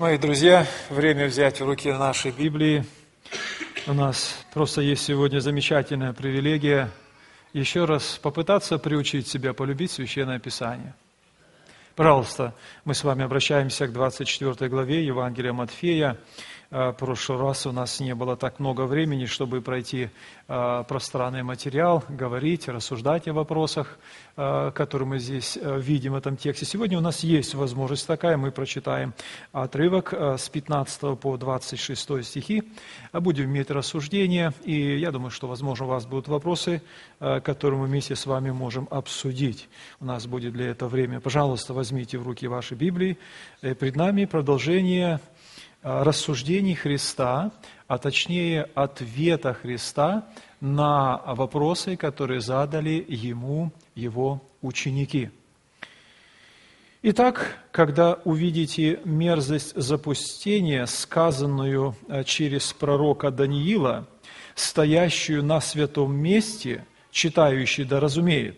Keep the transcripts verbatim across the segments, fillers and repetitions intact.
Мои друзья, время взять в руки наши Библии. У нас просто есть сегодня замечательная привилегия еще раз попытаться приучить себя полюбить Священное Писание. Пожалуйста, мы с вами обращаемся к двадцать четвёртой главе Евангелия Матфея. В прошлый раз у нас не было так много времени, чтобы пройти пространный материал, говорить, рассуждать о вопросах, которые мы здесь видим в этом тексте. Сегодня у нас есть возможность такая, мы прочитаем отрывок с пятнадцатого по двадцать шестой стихи, будем иметь рассуждения, и я думаю, что, возможно, у вас будут вопросы, которые мы вместе с вами можем обсудить. У нас будет для этого время. Пожалуйста, возьмите в руки ваши Библии. Пред нами продолжение рассуждений Христа, а точнее ответа Христа на вопросы, которые задали Ему Его ученики. Итак, когда увидите мерзость запустения, сказанную через пророка Даниила, стоящую на святом месте, читающий да разумеет,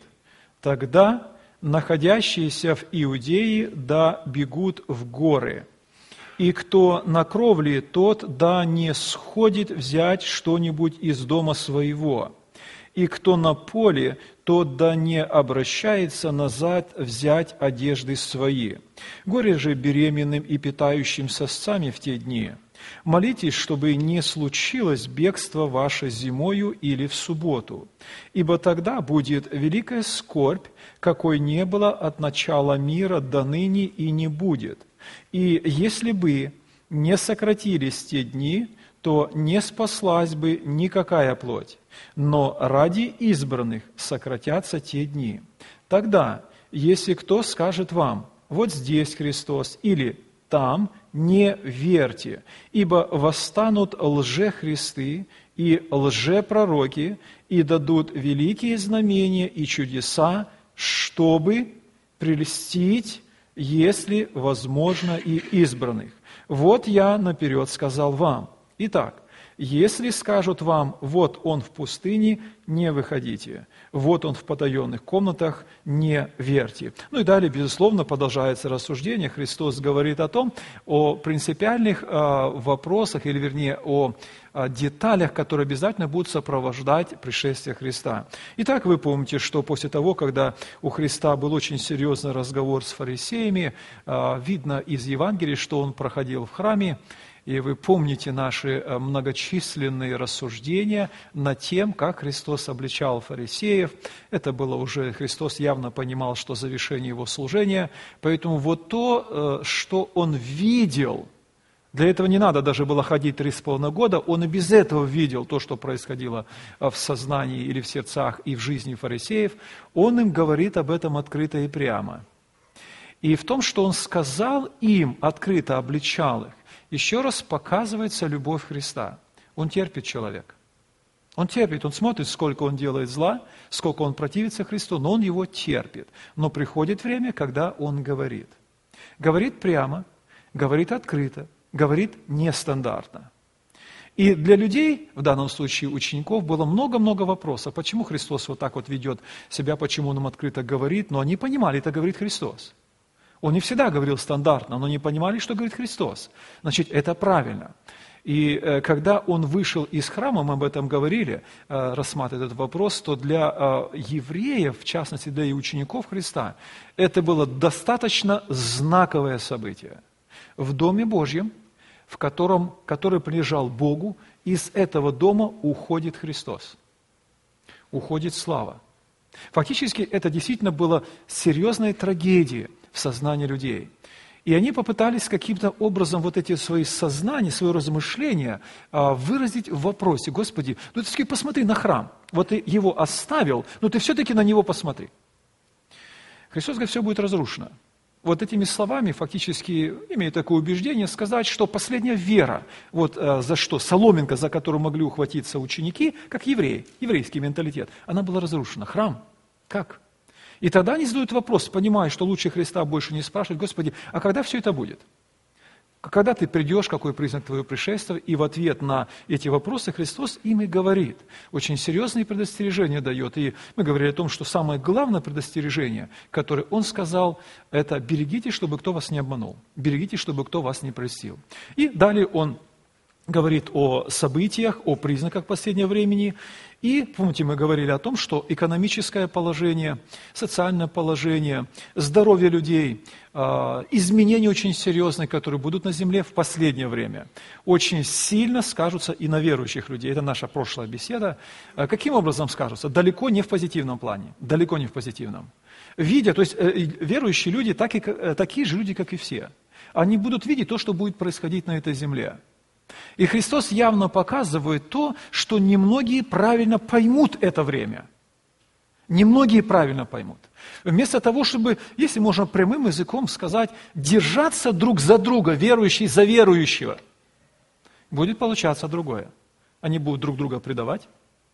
тогда находящиеся в Иудее да бегут в горы. И кто на кровле, тот да не сходит взять что-нибудь из дома своего. И кто на поле, тот да не обращается назад взять одежды свои. Горе же беременным и питающим сосцами в те дни. Молитесь, чтобы не случилось бегство ваше зимою или в субботу, ибо тогда будет великая скорбь, какой не было от начала мира до ныне и не будет. И если бы не сократились те дни, то не спаслась бы никакая плоть, но ради избранных сократятся те дни. Тогда, если кто скажет вам, вот здесь Христос, или там, не верьте, ибо восстанут лжехристы и лжепророки, и дадут великие знамения и чудеса, чтобы прельстить, если возможно, и избранных. Вот я наперед сказал вам. Итак, если скажут вам, вот он в пустыне, не выходите, вот он в потаенных комнатах, не верьте. Ну и далее, безусловно, продолжается рассуждение. Христос говорит о том, о принципиальных э, вопросах, или вернее, о э, деталях, которые обязательно будут сопровождать пришествие Христа. Итак, вы помните, что после того, когда у Христа был очень серьезный разговор с фарисеями, э, видно из Евангелия, что он проходил в храме, и вы помните наши многочисленные рассуждения над тем, как Христос обличал фарисеев. Это было уже, Христос явно понимал, что завершение его служения. Поэтому вот то, что он видел, для этого не надо даже было ходить три с половиной года, он и без этого видел то, что происходило в сознании или в сердцах и в жизни фарисеев. Он им говорит об этом открыто и прямо. И в том, что он сказал им, открыто обличал их, еще раз показывается любовь Христа. Он терпит человека. Он терпит, он смотрит, сколько он делает зла, сколько он противится Христу, но он его терпит. Но приходит время, когда он говорит. Говорит прямо, говорит открыто, говорит нестандартно. И для людей, в данном случае учеников, было много-много вопросов. Почему Христос вот так вот ведет себя, почему он им открыто говорит, но они понимали, это говорит Христос. Он не всегда говорил стандартно, но не понимали, что говорит Христос. Значит, это правильно. И э, когда он вышел из храма, мы об этом говорили, э, рассматривая этот вопрос, то для э, евреев, в частности для и учеников Христа, это было достаточно знаковое событие. В Доме Божьем, в котором, который принадлежал Богу, из этого дома уходит Христос. Уходит слава. Фактически это действительно была серьезная трагедия в сознании людей. И они попытались каким-то образом вот эти свои сознания, свои размышления выразить в вопросе: Господи, ну ты все-таки посмотри на храм, вот ты его оставил, но ты все-таки на него посмотри. Христос говорит, все будет разрушено. Вот этими словами фактически, имея такое убеждение, сказать, что последняя вера, вот за что, соломинка, за которую могли ухватиться ученики, как евреи, еврейский менталитет, она была разрушена. Храм, как? И тогда они задают вопрос, понимая, что лучше Христа больше не спрашивать: Господи, а когда все это будет? Когда ты придешь, какой признак твоего пришествия, и в ответ на эти вопросы Христос им и говорит. Очень серьезные предостережения дает. И мы говорили о том, что самое главное предостережение, которое Он сказал, это берегите, чтобы кто вас не обманул. Берегите, чтобы кто вас не прельстил. И далее Он говорит о событиях, о признаках последнего времени. И, помните, мы говорили о том, что экономическое положение, социальное положение, здоровье людей, изменения очень серьезные, которые будут на земле в последнее время, очень сильно скажутся и на верующих людей. Это наша прошлая беседа. Каким образом скажутся? Далеко не в позитивном плане. Далеко не в позитивном. Видя, то есть верующие люди, так и, такие же люди, как и все. Они будут видеть то, что будет происходить на этой земле. И Христос явно показывает то, что немногие правильно поймут это время. Немногие правильно поймут. Вместо того, чтобы, если можно прямым языком сказать, держаться друг за друга, верующий за верующего, будет получаться другое. Они будут друг друга предавать,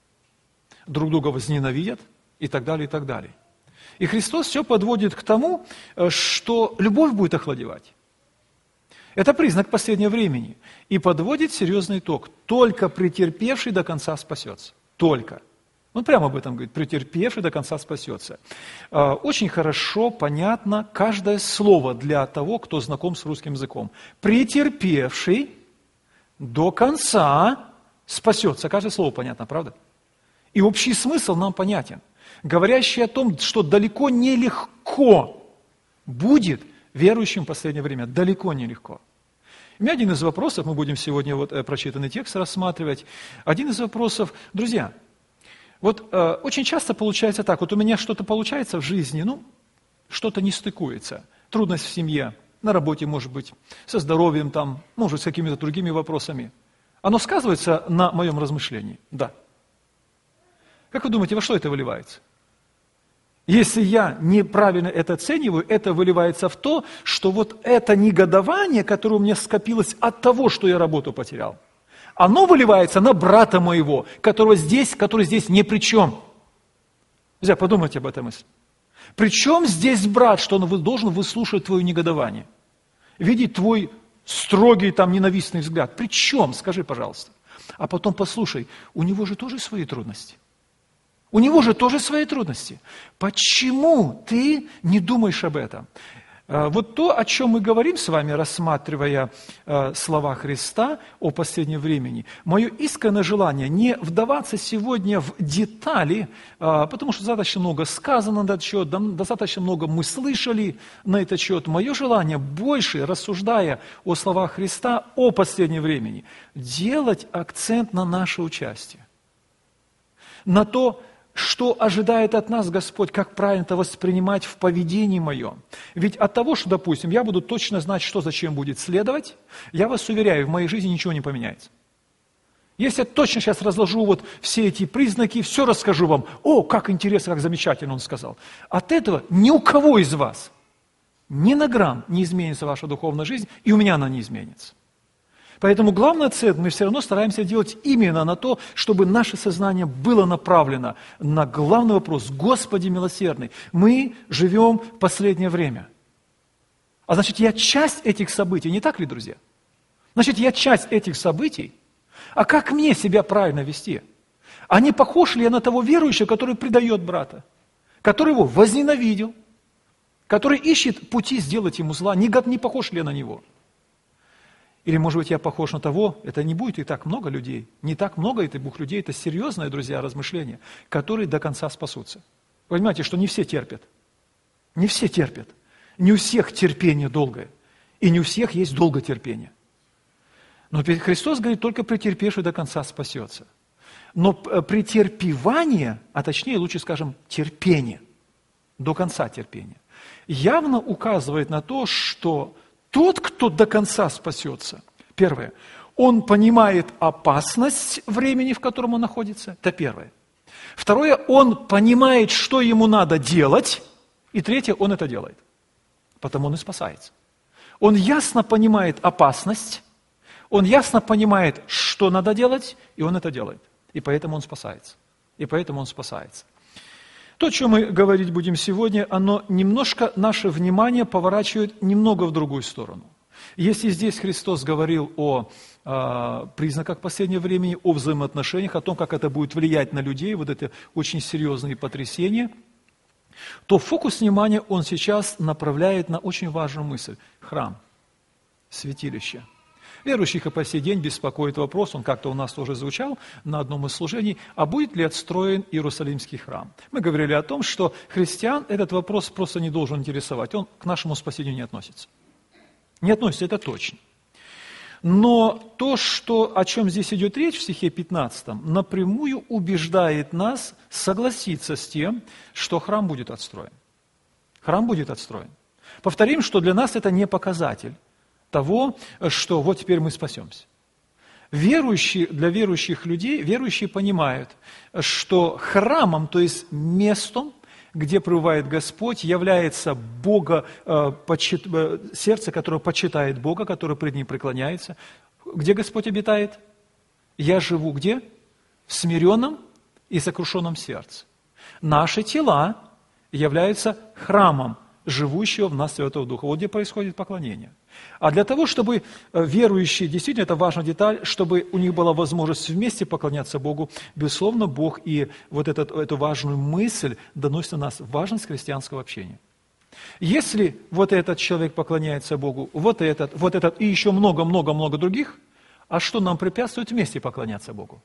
друг друга возненавидят и так далее, и так далее. И Христос все подводит к тому, что любовь будет охладевать. Это признак последнего времени. И подводит серьезный итог. Только претерпевший до конца спасется. Только. Он прямо об этом говорит. Претерпевший до конца спасется. Очень хорошо, понятно каждое слово для того, кто знаком с русским языком. Претерпевший до конца спасется. Каждое слово понятно, правда? И общий смысл нам понятен. Говорящий о том, что далеко не легко будет верующим в последнее время. Далеко не легко. У меня один из вопросов, мы будем сегодня вот прочитанный текст рассматривать. Один из вопросов, друзья, вот э, очень часто получается так, вот у меня что-то получается в жизни, ну, что-то не стыкуется. Трудность в семье, на работе, может быть, со здоровьем там, может, с какими-то другими вопросами. Оно сказывается на моем размышлении? Да. Как вы думаете, во что это выливается? Если я неправильно это оцениваю, это выливается в то, что вот это негодование, которое у меня скопилось от того, что я работу потерял, оно выливается на брата моего, которого здесь, который здесь ни при чем. Друзья, подумайте об этой мысли. При чем здесь брат, что он должен выслушивать твое негодование? Видеть твой строгий, там, ненавистный взгляд. При чем? Скажи, пожалуйста. А потом послушай, у него же тоже свои трудности. У него же тоже свои трудности. Почему ты не думаешь об этом? Вот то, о чем мы говорим с вами, рассматривая слова Христа о последнем времени, мое искреннее желание не вдаваться сегодня в детали, потому что достаточно много сказано на этот счет, достаточно много мы слышали на этот счет. Мое желание больше, рассуждая о словах Христа о последнем времени, делать акцент на наше участие, на то, что ожидает от нас Господь, как правильно это воспринимать в поведении моем. Ведь от того, что, допустим, я буду точно знать, что зачем будет следовать, я вас уверяю, в моей жизни ничего не поменяется. Если я точно сейчас разложу вот все эти признаки, все расскажу вам, о, как интересно, как замечательно он сказал. От этого ни у кого из вас ни на грамм не изменится ваша духовная жизнь, и у меня она не изменится. Поэтому главный акцент мы все равно стараемся делать именно на то, чтобы наше сознание было направлено на главный вопрос. Господи милосердный, мы живем в последнее время. А значит, я часть этих событий, не так ли, друзья? Значит, я часть этих событий. А как мне себя правильно вести? А не похож ли я на того верующего, который предает брата, который его возненавидел, который ищет пути сделать ему зла? Не, не похож ли я на него? Или, может быть, я похож на того, это не будет и так много людей, не так много этих двух людей, это серьезное, друзья, размышление, которые до конца спасутся. Вы понимаете, что не все терпят. Не все терпят. Не у всех терпение долгое. И не у всех есть долготерпение. Но Христос говорит, только претерпевший до конца спасется. Но претерпевание, а точнее, лучше скажем, терпение, до конца терпения, явно указывает на то, что тот, кто до конца спасется, первое, он понимает опасность времени, в котором он находится, это первое. Второе, он понимает, что ему надо делать, и третье, он это делает, потому он и спасается. Он ясно понимает опасность, он ясно понимает, что надо делать, и он это делает, и поэтому он спасается, и поэтому он спасается. То, о чем мы говорить будем сегодня, оно немножко наше внимание поворачивает немного в другую сторону. Если здесь Христос говорил о э, признаках последнего времени, о взаимоотношениях, о том, как это будет влиять на людей, вот это очень серьезные потрясения, то фокус внимания Он сейчас направляет на очень важную мысль – храм, святилище. Верующих и по сей день беспокоит вопрос, он как-то у нас тоже звучал на одном из служений, а будет ли отстроен Иерусалимский храм? Мы говорили о том, что христиан этот вопрос просто не должен интересовать, он к нашему спасению не относится. Не относится, это точно. Но то, что, о чем здесь идет речь в стихе пятнадцатом, напрямую убеждает нас согласиться с тем, что храм будет отстроен. Храм будет отстроен. Повторим, что для нас это не показатель того, что вот теперь мы спасемся. Верующие, для верующих людей, верующие понимают, что храмом, то есть местом, где пребывает Господь, является Бога, э, почит, э, сердце, которое почитает Бога, которое пред Ним преклоняется. Где Господь обитает? Я живу где? В смиренном и сокрушенном сердце. Наши тела являются храмом живущего в нас Святого Духа. Вот где происходит поклонение. А для того, чтобы верующие, действительно, это важная деталь, чтобы у них была возможность вместе поклоняться Богу, безусловно, Бог и вот этот, эту важную мысль доносит на нас, важность христианского общения. Если вот этот человек поклоняется Богу, вот этот, вот этот и еще много-много-много других, а что нам препятствует вместе поклоняться Богу?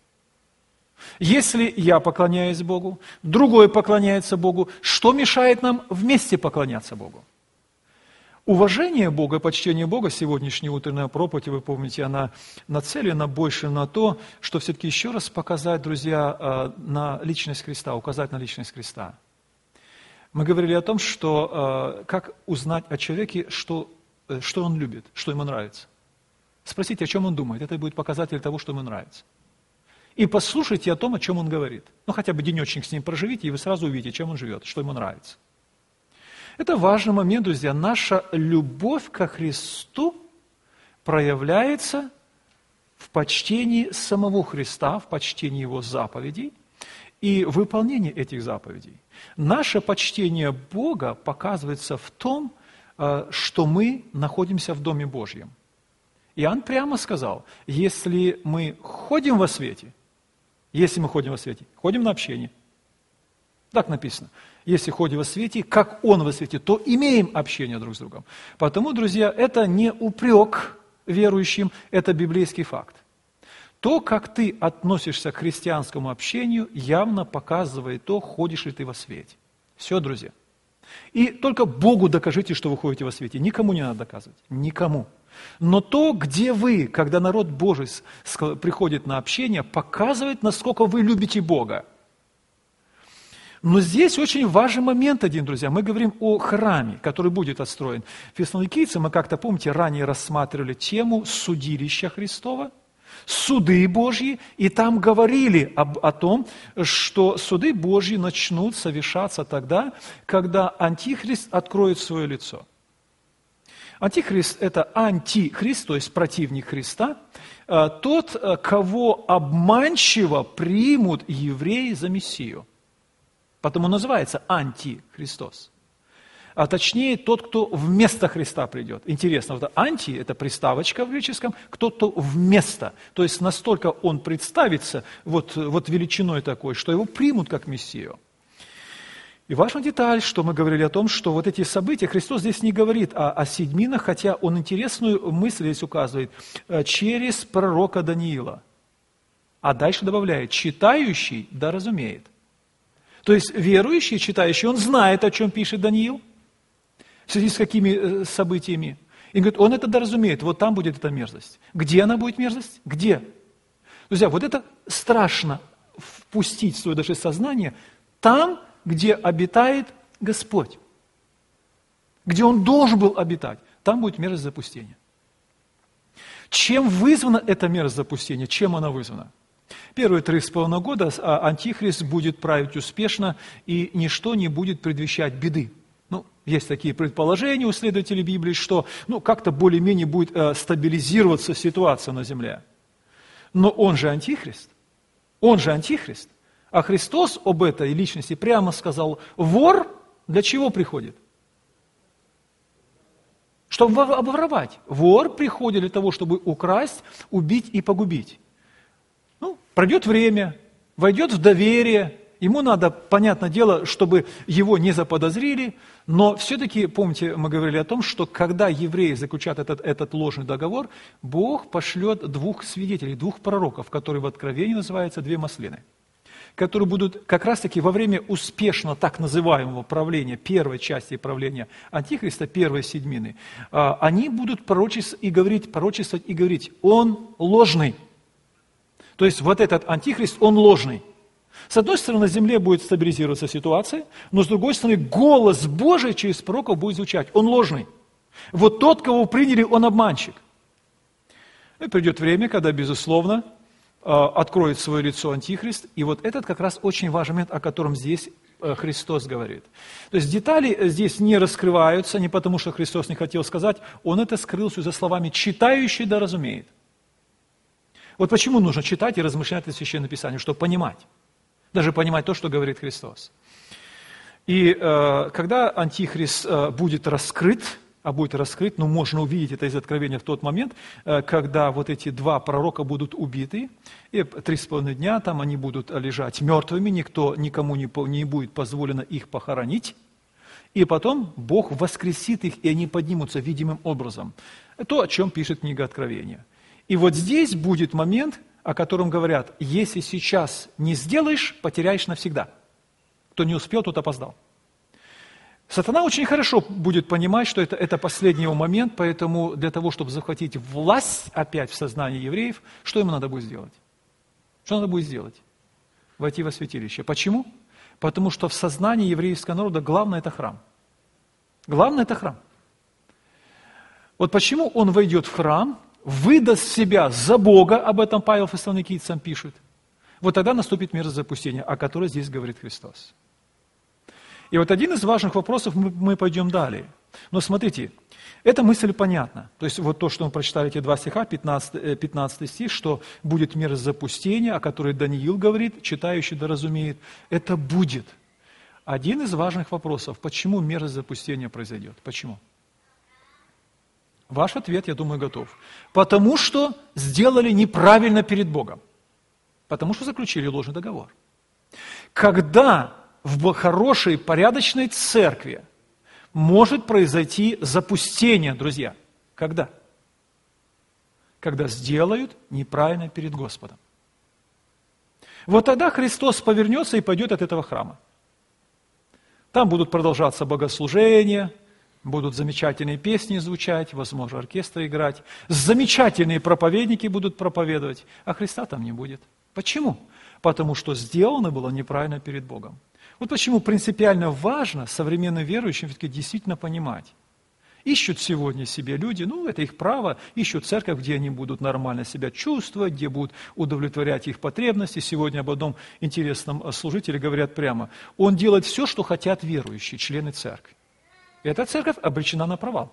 Если я поклоняюсь Богу, другой поклоняется Богу, что мешает нам вместе поклоняться Богу? Уважение Бога, почтение Бога, сегодняшняя утренняя проповедь, вы помните, она нацелена больше на то, что все-таки еще раз показать, друзья, на личность Христа, указать на личность Христа. Мы говорили о том, что как узнать о человеке, что, что он любит, что ему нравится. Спросите, о чем он думает, это будет показатель того, что ему нравится. И послушайте о том, о чем он говорит. Ну, хотя бы денечек с ним проживите, и вы сразу увидите, чем он живет, что ему нравится. Это важный момент, друзья. Наша любовь ко Христу проявляется в почтении самого Христа, в почтении Его заповедей и выполнении этих заповедей. Наше почтение Бога показывается в том, что мы находимся в Доме Божьем. Иоанн прямо сказал, если мы ходим во свете, если мы ходим во свете, ходим на общение, так написано, если ходим во свете, как Он во свете, то имеем общение друг с другом. Потому, друзья, это не упрек верующим, это библейский факт. То, как ты относишься к христианскому общению, явно показывает то, ходишь ли ты во свете. Все, друзья. И только Богу докажите, что вы ходите во свете. Никому не надо доказывать. Никому. Но то, где вы, когда народ Божий приходит на общение, показывает, насколько вы любите Бога. Но здесь очень важный момент один, друзья. Мы говорим о храме, который будет отстроен. Фессалоникийцы, мы как-то, помните, ранее рассматривали тему судилища Христова, суды Божьи, и там говорили об, о том, что суды Божьи начнут совершаться тогда, когда Антихрист откроет свое лицо. Антихрист – это антихрист, то есть противник Христа, тот, кого обманчиво примут евреи за Мессию. Потому называется антихристос. А точнее, тот, кто вместо Христа придет. Интересно, вот анти – это приставочка в греческом, кто-то вместо. То есть настолько он представится вот, вот величиной такой, что его примут как Мессию. И важная деталь, что мы говорили о том, что вот эти события, Христос здесь не говорит о, о седьминах, хотя он интересную мысль здесь указывает, через пророка Даниила. А дальше добавляет, читающий да разумеет. То есть верующий, читающий, он знает, о чем пишет Даниил, в связи с какими событиями. И говорит, он это доразумеет, вот там будет эта мерзость. Где она будет мерзость? Где? Друзья, вот это страшно впустить в свое даже сознание там, где обитает Господь. Где Он должен был обитать, там будет мерзость запустения. Чем вызвана эта мерзость запустения? Чем она вызвана? Первые три с половиной года Антихрист будет править успешно, и ничто не будет предвещать беды. Ну, есть такие предположения у исследователей Библии, что ну, как-то более-менее будет э, стабилизироваться ситуация на земле. Но он же Антихрист. Он же Антихрист. А Христос об этой личности прямо сказал, вор для чего приходит? чтобы обворовать. Вор приходит для того, чтобы украсть, убить и погубить. Ну, пройдет время, войдет в доверие, ему надо, понятное дело, чтобы его не заподозрили, но все-таки, помните, мы говорили о том, что когда евреи заключат этот, этот ложный договор, Бог пошлет двух свидетелей, двух пророков, которые в Откровении называются две маслины, которые будут как раз-таки во время успешного так называемого правления, первой части правления Антихриста, первой седьмины, они будут пророчествовать и говорить, пророчествовать и говорить, он ложный. То есть вот этот Антихрист, он ложный. С одной стороны, на земле будет стабилизироваться ситуация, но с другой стороны, голос Божий через пророков будет звучать. Он ложный. Вот тот, кого приняли, он обманщик. И придет время, когда, безусловно, откроет свое лицо Антихрист. И вот этот как раз очень важный момент, о котором здесь Христос говорит. То есть детали здесь не раскрываются, не потому, что Христос не хотел сказать, Он это скрыл за словами «читающий да разумеет». Вот почему нужно читать и размышлять о Священном Писании, чтобы понимать. Даже понимать то, что говорит Христос. И э, когда Антихрист э, будет раскрыт, а будет раскрыт, ну, можно увидеть это из Откровения в тот момент, э, когда вот эти два пророка будут убиты, и три с половиной дня там они будут лежать мертвыми, никто, никому не, не будет позволено их похоронить, и потом Бог воскресит их, и они поднимутся видимым образом. То, о чем пишет книга Откровения. И вот здесь будет момент, о котором говорят, если сейчас не сделаешь, потеряешь навсегда. Кто не успел, тот опоздал. Сатана очень хорошо будет понимать, что это, это последний его момент, поэтому для того, чтобы захватить власть опять в сознании евреев, что ему надо будет сделать? Что надо будет сделать? Войти во святилище. Почему? Потому что в сознании еврейского народа главное – это храм. Главное – это храм. Вот почему он войдет в храм, выдаст себя за Бога, об этом Павел Фессалоникийцам пишет, вот тогда наступит мерзость запустения, о которой здесь говорит Христос. И вот один из важных вопросов, мы, мы пойдем далее. Но смотрите, эта мысль понятна. То есть вот то, что мы прочитали, эти два стиха, пятнадцатый, пятнадцатый стих, что будет мерзость запустения, о которой Даниил говорит, читающий да разумеет, это будет. Один из важных вопросов, почему мерзость запустения произойдет? Почему? Ваш ответ, я думаю, готов. Потому что сделали неправильно перед Богом. Потому что заключили ложный договор. Когда в хорошей, порядочной церкви может произойти запустение, друзья? Когда? Когда сделают неправильно перед Господом. Вот тогда Христос повернется и пойдет от этого храма. Там будут продолжаться богослужения, будут замечательные песни звучать, возможно, оркестры играть, замечательные проповедники будут проповедовать, а Христа там не будет. Почему? Потому что сделано было неправильно перед Богом. Вот почему принципиально важно современным верующим все-таки действительно понимать. Ищут сегодня себе люди, ну, это их право, ищут церковь, где они будут нормально себя чувствовать, где будут удовлетворять их потребности. Сегодня об одном интересном служителе говорят прямо. Он делает все, что хотят верующие, члены церкви. Эта церковь обречена на провал.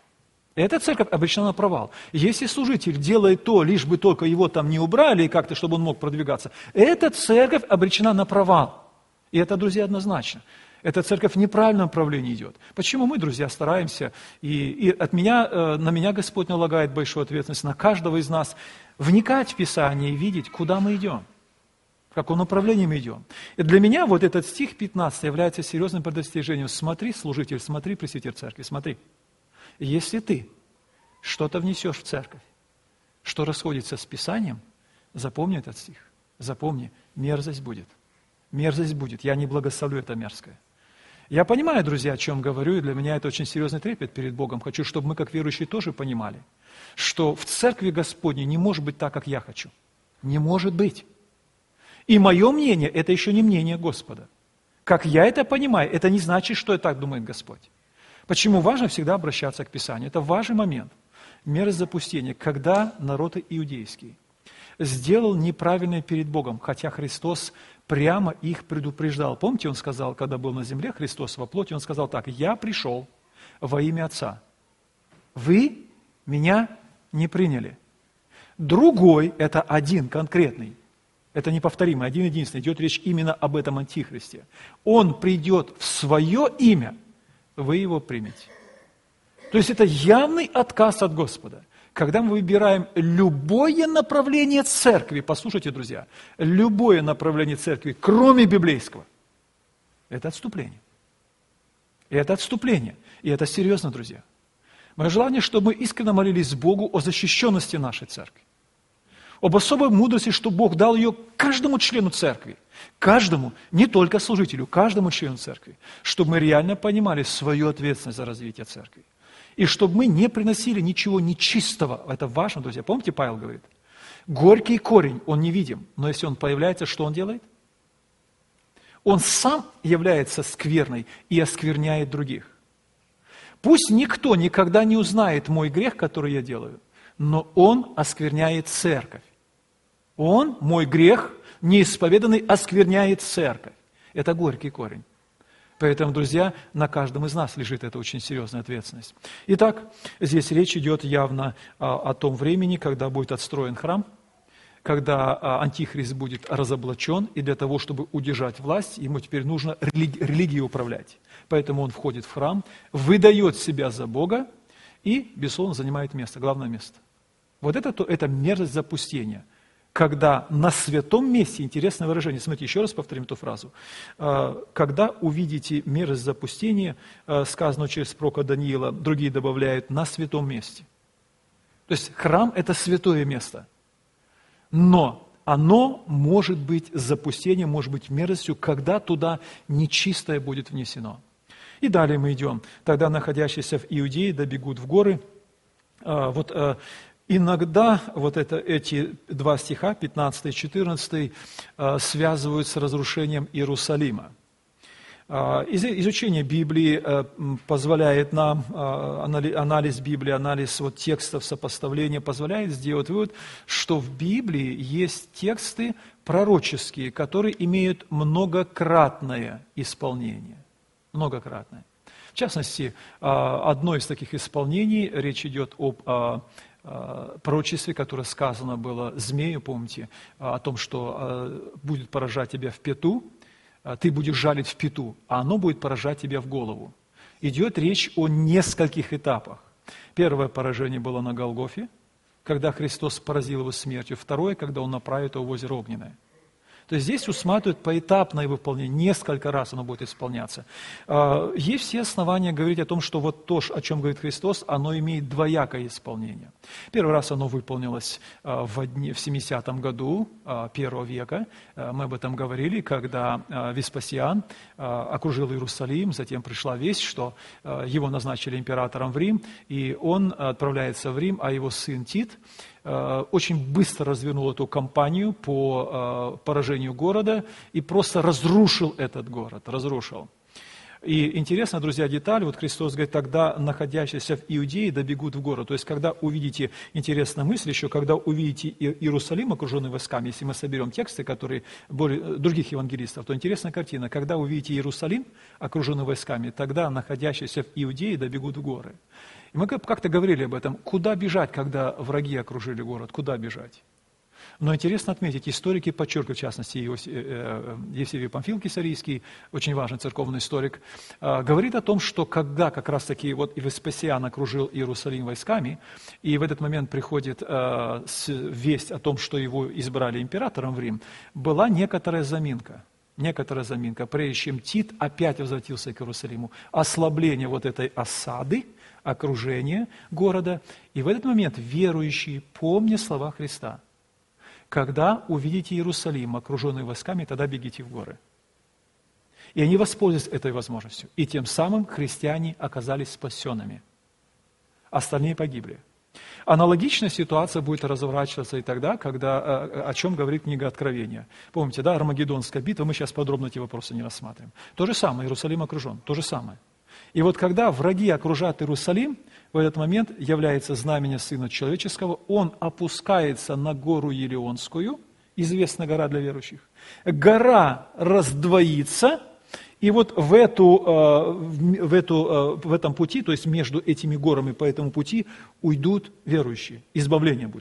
Эта церковь обречена на провал. Если служитель делает то, лишь бы только его там не убрали, и как-то, чтобы он мог продвигаться, эта церковь обречена на провал. И это, друзья, однозначно. Эта церковь в неправильном направлении идет. Почему мы, друзья, стараемся, и, и от меня, на меня Господь налагает большую ответственность, на каждого из нас, вникать в Писание и видеть, куда мы идем, в каком направлении мы идем. И для меня вот этот стих пятнадцатый является серьезным предостережением. Смотри, служитель, смотри, пресвитер церкви, смотри. Если ты что-то внесешь в церковь, что расходится с Писанием, запомни этот стих, запомни, мерзость будет. Мерзость будет. Я не благословлю это мерзкое. Я понимаю, друзья, о чем говорю, и для меня это очень серьезный трепет перед Богом. Хочу, чтобы мы, как верующие, тоже понимали, что в церкви Господней не может быть так, как я хочу. Не может быть. И мое мнение, это еще не мнение Господа. Как я это понимаю, это не значит, что и так думает Господь. Почему важно всегда обращаться к Писанию? Это важный момент. Мерзость запустения, когда народ иудейский сделал неправильное перед Богом, хотя Христос прямо их предупреждал. Помните, Он сказал, когда был на земле, Христос во плоти, Он сказал так: «Я пришел во имя Отца. Вы меня не приняли». Другой, это один конкретный, это неповторимый, один единственный, идет речь именно об этом Антихристе. Он придет в свое имя, вы его примете. То есть это явный отказ от Господа. Когда мы выбираем любое направление церкви, послушайте, друзья, любое направление церкви, кроме библейского, это отступление. И это отступление. И это серьезно, друзья. Мое желание, чтобы мы искренне молились Богу о защищенности нашей церкви. Об особой мудрости, что Бог дал ее каждому члену церкви. Каждому, не только служителю, каждому члену церкви. Чтобы мы реально понимали свою ответственность за развитие церкви. И чтобы мы не приносили ничего нечистого. Это важно, друзья. Помните, Павел говорит? Горький корень, он невидим. Но если он появляется, что он делает? Он сам является скверной и оскверняет других. Пусть никто никогда не узнает мой грех, который я делаю, но он оскверняет церковь. Он, мой грех, неисповеданный, оскверняет церковь. Это горький корень. Поэтому, друзья, на каждом из нас лежит эта очень серьезная ответственность. Итак, здесь речь идет явно а, о том времени, когда будет отстроен храм, когда а, Антихрист будет разоблачен, и для того, чтобы удержать власть, ему теперь нужно религи- религией управлять. Поэтому он входит в храм, выдает себя за Бога и, безусловно, занимает место, главное место. Вот это, то, это мерзость запустения. Когда на святом месте, интересное выражение, смотрите, еще раз повторим эту фразу, когда увидите мерзость запустения, сказано через пророка Даниила, другие добавляют, на святом месте. То есть храм – это святое место, но оно может быть запустением, может быть мерзостью, когда туда нечистое будет внесено. И далее мы идем. Тогда находящиеся в Иудее добегут в горы. Вот иногда вот это, эти два стиха, пятнадцатый и четырнадцатый, связывают с разрушением Иерусалима. Изучение Библии позволяет нам, анализ Библии, анализ вот текстов, сопоставления позволяет сделать вывод, что в Библии есть тексты пророческие, которые имеют многократное исполнение. Многократное. В частности, одно из таких исполнений, речь идет об пророчестве, которое сказано было змею, помните, о том, что будет поражать тебя в пяту, ты будешь жалить в пяту, а оно будет поражать тебя в голову. Идет речь о нескольких этапах. Первое поражение было на Голгофе, когда Христос поразил его смертью. Второе, когда он направит его в озеро Огненное. То есть здесь усматривают поэтапное выполнение, несколько раз оно будет исполняться. Есть все основания говорить о том, что вот то, о чем говорит Христос, оно имеет двоякое исполнение. Первый раз оно выполнилось в семидесятом году первого века. Мы об этом говорили, когда Веспасиан окружил Иерусалим, затем пришла весть, что его назначили императором в Рим, и он отправляется в Рим, а его сын Тит очень быстро развернул эту кампанию по поражению города и просто разрушил этот город, разрушил. И интересно, друзья, деталь, вот Христос говорит, тогда находящиеся в Иудее добегут в город. То есть, когда увидите, интересная мысль еще, когда увидите Иерусалим, окруженный войсками, если мы соберем тексты, которые более, других евангелистов, то интересная картина, когда увидите Иерусалим, окруженный войсками, тогда находящиеся в Иудее добегут в горы. И мы как-то говорили об этом, куда бежать, когда враги окружили город, куда бежать? Но интересно отметить, историки подчеркивают, в частности, Евсевий Памфил Кесарийский, очень важный церковный историк, говорит о том, что когда как раз-таки вот Веспасиан окружил Иерусалим войсками, и в этот момент приходит весть о том, что его избрали императором в Рим, была некоторая заминка. Некоторая заминка, прежде чем Тит опять возвратился к Иерусалиму. Ослабление вот этой осады, окружение города. И в этот момент верующие, помня слова Христа, когда увидите Иерусалим, окруженный войсками, тогда бегите в горы. И они воспользовались этой возможностью. И тем самым христиане оказались спасенными. Остальные погибли. Аналогичная ситуация будет разворачиваться и тогда, когда, о чем говорит книга Откровения. Помните, да, Армагеддонская битва, мы сейчас подробно эти вопросы не рассматриваем. То же самое, Иерусалим окружен, то же самое. И вот когда враги окружат Иерусалим, в этот момент является знамение Сына Человеческого, он опускается на гору Елеонскую, известная гора для верующих. Гора раздвоится, и вот в, эту, в, эту, в этом пути, то есть между этими горами по этому пути, уйдут верующие, избавление будет.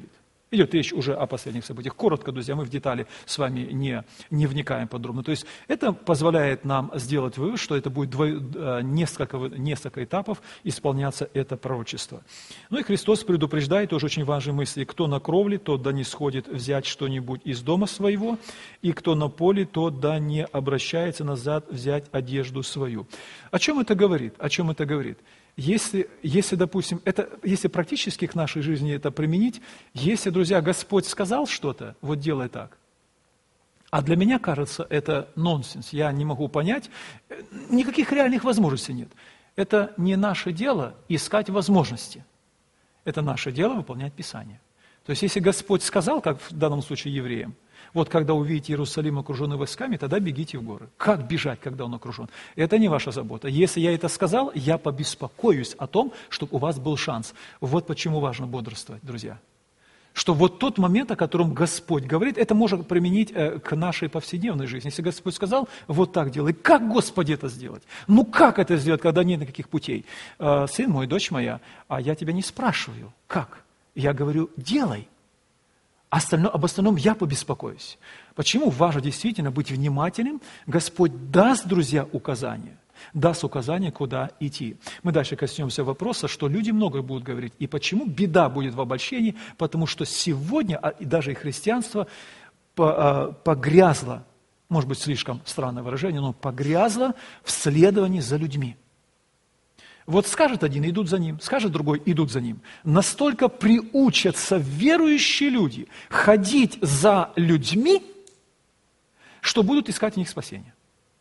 Идет речь уже о последних событиях. Коротко, друзья, мы в детали с вами не, не вникаем подробно. То есть это позволяет нам сделать вывод, что это будет дво, несколько, несколько этапов исполняться это пророчество. Ну и Христос предупреждает тоже очень важные мысли. Кто на кровле, тот да не сходит взять что-нибудь из дома своего, и кто на поле, тот да не обращается назад взять одежду свою. О чем это говорит? О чем это говорит? Если, если, допустим, это, если практически к нашей жизни это применить, если, друзья, Господь сказал что-то, вот делай так. А для меня, кажется, это нонсенс. Я не могу понять, никаких реальных возможностей нет. Это не наше дело искать возможности. Это наше дело выполнять Писание. То есть, если Господь сказал, как в данном случае евреям, вот когда увидите Иерусалим окруженный войсками, тогда бегите в горы. Как бежать, когда он окружен? Это не ваша забота. Если я это сказал, я побеспокоюсь о том, чтобы у вас был шанс. Вот почему важно бодрствовать, друзья. Что вот тот момент, о котором Господь говорит, это можно применить к нашей повседневной жизни. Если Господь сказал, вот так делай, как, Господи, это сделать? Ну как это сделать, когда нет никаких путей? Сын мой, дочь моя, а я тебя не спрашиваю, как? Я говорю, делай. Остальное, об остальном я побеспокоюсь. Почему важно действительно быть внимательным? Господь даст, друзья, указания. Даст указания, куда идти. Мы дальше коснемся вопроса, что люди многое будут говорить. И почему беда будет в обольщении? Потому что сегодня, а даже и христианство погрязло, может быть, слишком странное выражение, но погрязло в следовании за людьми. Вот скажет один, идут за ним, скажет другой, идут за ним. Настолько приучатся верующие люди ходить за людьми, что будут искать в них спасение.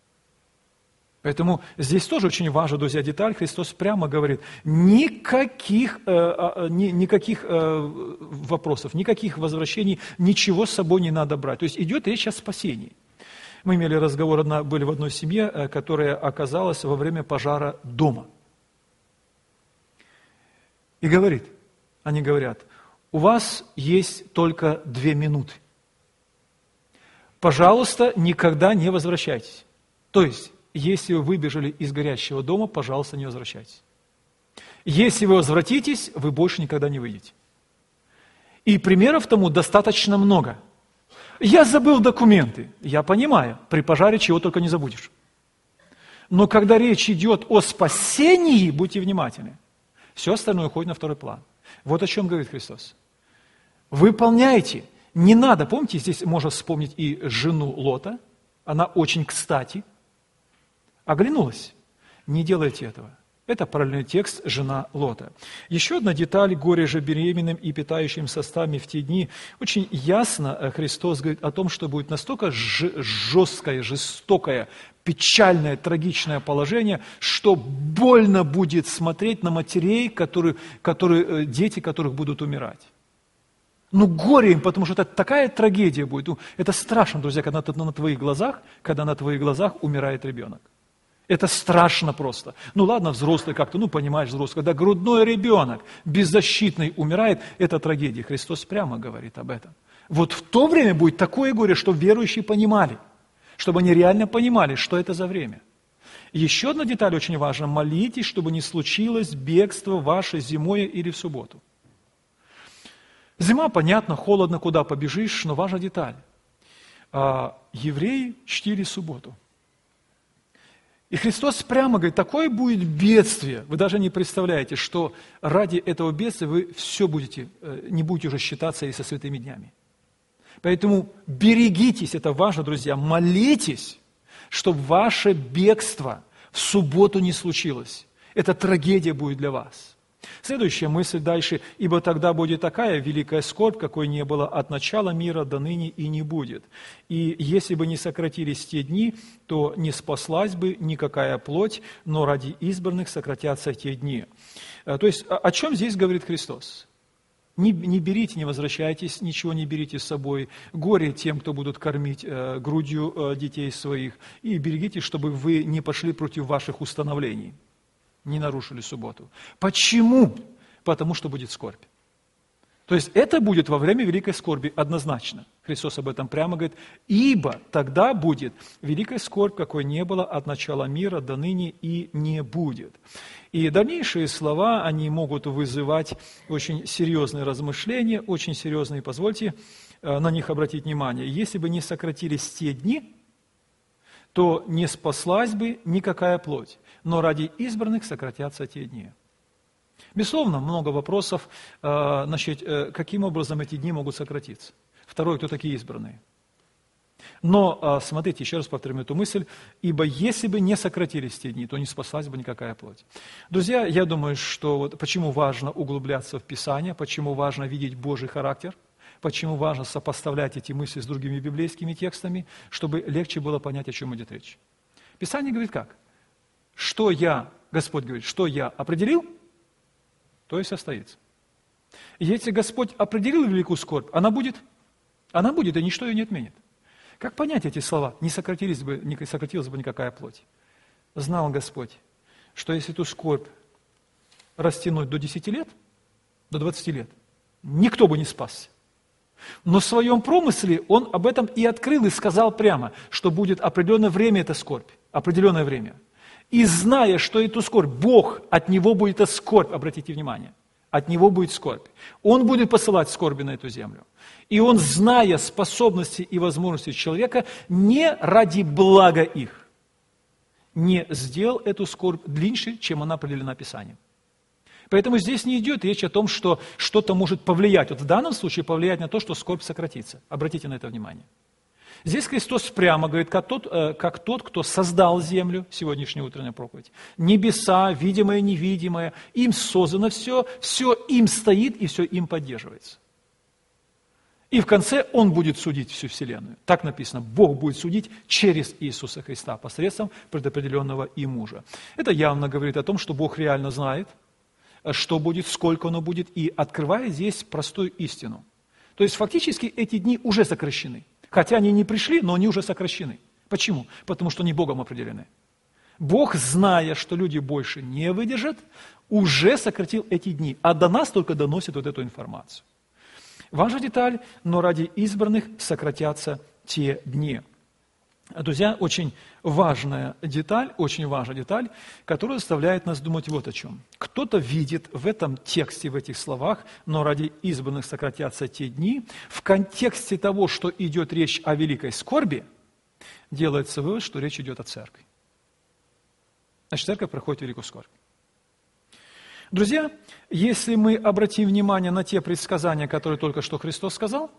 Поэтому здесь тоже очень важна, друзья, деталь. Христос прямо говорит, никаких, э, ни, никаких э, вопросов, никаких возвращений, ничего с собой не надо брать. То есть идет речь о спасении. Мы имели разговор, одна, были в одной семье, которая оказалась во время пожара дома. И говорит, они говорят, у вас есть только две минуты. Пожалуйста, никогда не возвращайтесь. То есть, если вы выбежали из горящего дома, пожалуйста, не возвращайтесь. Если вы возвратитесь, вы больше никогда не выйдете. И примеров тому достаточно много. Я забыл документы. Я понимаю, при пожаре чего только не забудешь. Но когда речь идет о спасении, будьте внимательны. Все остальное уходит на второй план. Вот о чем говорит Христос. Выполняйте. Не надо, помните, здесь можно вспомнить и жену Лота. Она очень кстати оглянулась. Не делайте этого. Это параллельный текст «Жена Лота». Еще одна деталь, горе же беременным и питающим составами в те дни. Очень ясно Христос говорит о том, что будет настолько жесткое, жестокое, печальное, трагичное положение, что больно будет смотреть на матерей, которые, которые, дети которых будут умирать. Ну, горе им, потому что это такая трагедия будет. Ну, это страшно, друзья, когда на, на твоих глазах, когда на твоих глазах умирает ребенок. Это страшно просто. Ну ладно, взрослый как-то, ну понимаешь, взрослый. Когда грудной ребенок, беззащитный, умирает, это трагедия. Христос прямо говорит об этом. Вот в то время будет такое горе, что верующие понимали, чтобы они реально понимали, что это за время. Еще одна деталь очень важна. Молитесь, чтобы не случилось бегство ваше зимой или в субботу. Зима, понятно, холодно, куда побежишь, но важна деталь. А, евреи чтили субботу. И Христос прямо говорит, такое будет бедствие, вы даже не представляете, что ради этого бедствия вы все будете, не будете уже считаться и со святыми днями. Поэтому берегитесь, это важно, друзья, молитесь, чтобы ваше бегство в субботу не случилось. Это трагедия будет для вас. Следующая мысль дальше. «Ибо тогда будет такая великая скорбь, какой не было от начала мира до ныне и не будет. И если бы не сократились те дни, то не спаслась бы никакая плоть, но ради избранных сократятся те дни». То есть, о чем здесь говорит Христос? Не, не берите, не возвращайтесь, ничего не берите с собой. Горе тем, кто будут кормить э, грудью э, детей своих. И берегите, чтобы вы не пошли против ваших установлений. Не нарушили субботу. Почему? Потому что будет скорбь. То есть это будет во время великой скорби однозначно. Христос об этом прямо говорит. Ибо тогда будет великая скорбь, какой не было от начала мира до ныне и не будет. И дальнейшие слова, они могут вызывать очень серьезные размышления, очень серьезные, позвольте на них обратить внимание. Если бы не сократились те дни, то не спаслась бы никакая плоть, но ради избранных сократятся те дни. Безусловно, много вопросов, э, значит, э, каким образом эти дни могут сократиться. Второе, кто такие избранные. Но, э, смотрите, еще раз повторим эту мысль, ибо если бы не сократились те дни, то не спаслась бы никакая плоть. Друзья, я думаю, что вот почему важно углубляться в Писание, почему важно видеть Божий характер, почему важно сопоставлять эти мысли с другими библейскими текстами, чтобы легче было понять, о чем идет речь. Писание говорит как? Что я, Господь говорит, что я определил, то есть состоится. И если Господь определил великую скорбь, она будет, она будет, и ничто ее не отменит. Как понять эти слова? Не сократилась бы, не сократилась бы никакая плоть. Знал Господь, что если эту скорбь растянуть до десяти лет, до двадцати лет, никто бы не спасся. Но в своем промысле Он об этом и открыл, и сказал прямо, что будет определенное время эта скорбь, определенное время. И зная, что эту скорбь, Бог, от Него будет эта скорбь, обратите внимание, от Него будет скорбь. Он будет посылать скорби на эту землю. И Он, зная способности и возможности человека, не ради блага их, не сделал эту скорбь длиннее, чем она определена Писанием. Поэтому здесь не идет речь о том, что что-то может повлиять. Вот в данном случае повлиять на то, что скорбь сократится. Обратите на это внимание. Здесь Христос прямо говорит, как тот, как тот, кто создал землю, сегодняшняя утренняя проповедь, небеса, видимое и невидимое, им создано все, все им стоит и все им поддерживается. И в конце Он будет судить всю вселенную. Так написано, Бог будет судить через Иисуса Христа посредством предопределенного им мужа. Это явно говорит о том, что Бог реально знает, что будет, сколько оно будет, и открывает здесь простую истину. То есть фактически эти дни уже сокращены. Хотя они не пришли, но они уже сокращены. Почему? Потому что они Богом определены. Бог, зная, что люди больше не выдержат, уже сократил эти дни, а до нас только доносит вот эту информацию. Важная деталь, но ради избранных сократятся те дни. Друзья, очень важная деталь, очень важная деталь, которая заставляет нас думать вот о чем. Кто-то видит в этом тексте, в этих словах, но ради избранных сократятся те дни, в контексте того, что идет речь о великой скорби, делается вывод, что речь идет о церкви. Значит, церковь проходит великую скорбь. Друзья, если мы обратим внимание на те предсказания, которые только что Христос сказал,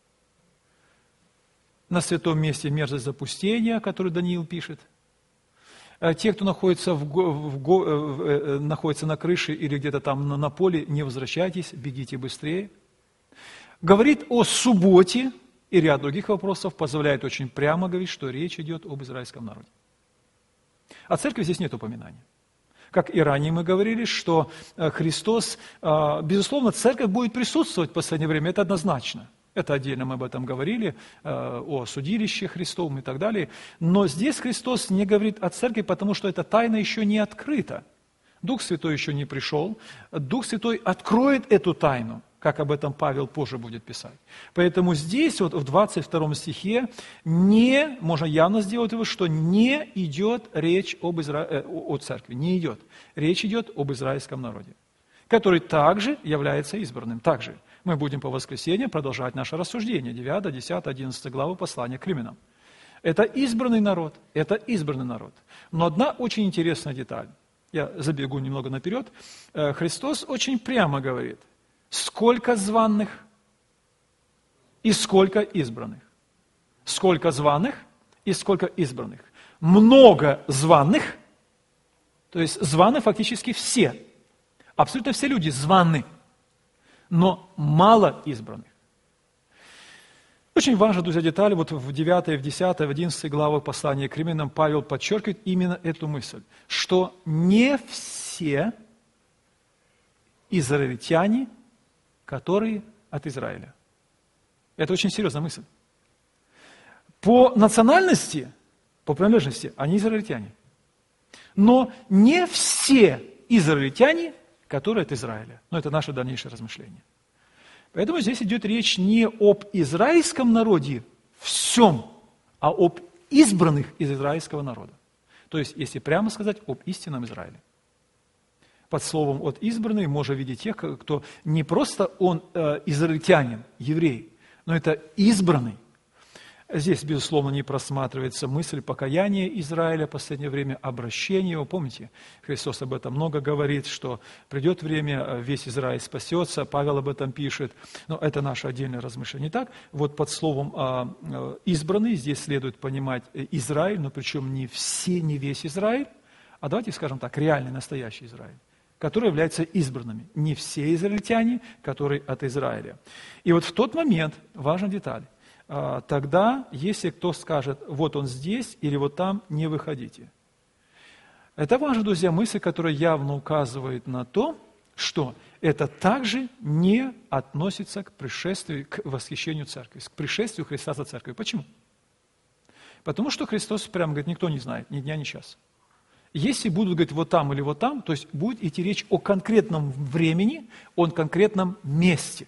на святом месте мерзость запустения, которую Даниил пишет. Те, кто находится, в, в, в, находится на крыше или где-то там на, на поле, не возвращайтесь, бегите быстрее. Говорит о субботе и ряд других вопросов, позволяет очень прямо говорить, что речь идет об израильском народе. О церкви здесь нет упоминания. Как и ранее мы говорили, что Христос, безусловно, церковь будет присутствовать в последнее время, это однозначно. Это отдельно мы об этом говорили, о судилище Христовом и так далее. Но здесь Христос не говорит о церкви, потому что эта тайна еще не открыта. Дух Святой еще не пришел. Дух Святой откроет эту тайну, как об этом Павел позже будет писать. Поэтому здесь, вот в двадцать втором стихе, не, можно явно сделать вывод, что не идет речь об Изра... о церкви. Не идет. Речь идет об израильском народе, который также является избранным. Также. Мы будем по воскресеньям продолжать наше рассуждение, девятая, десятая, одиннадцатая главы послания к Римлянам. Это избранный народ, это избранный народ. Но одна очень интересная деталь, я забегу немного наперед, Христос очень прямо говорит, сколько званых и сколько избранных. Сколько званых и сколько избранных. Много званых, то есть званы фактически все, абсолютно все люди званы. Но мало избранных. Очень важна, друзья, деталь. Вот в девятой, в десятой, в одиннадцатой главах послания к Римлянам Павел подчеркивает именно эту мысль, что не все израильтяне, которые от Израиля. Это очень серьезная мысль. По национальности, по принадлежности, они израильтяне. Но не все израильтяне, которые от Израиля. Но это наше дальнейшее размышление. Поэтому здесь идет речь не об израильском народе всем, а об избранных из израильского народа. То есть, если прямо сказать, об истинном Израиле. Под словом «от избранный» можно видеть тех, кто не просто он э, израильтянин, еврей, но это избранный. Здесь, безусловно, не просматривается мысль покаяния Израиля в последнее время, обращения его. Помните, Христос об этом много говорит, что придет время, весь Израиль спасется, Павел об этом пишет, но это наше отдельное размышление. Так, вот под словом «избранный» здесь следует понимать Израиль, но причем не все, не весь Израиль, а давайте скажем так, реальный, настоящий Израиль, которые являются избранными. Не все израильтяне, которые от Израиля. И вот в тот момент, важная деталь, тогда, если кто скажет, вот он здесь или вот там, не выходите. Это важная, друзья, мысль, которая явно указывает на то, что это также не относится к пришествию, к восхищению церкви, к пришествию Христа за церковью. Почему? Потому что Христос прямо говорит, никто не знает, ни дня, ни часа. Если будут говорить вот там или вот там, то есть будет идти речь о конкретном времени, о конкретном месте.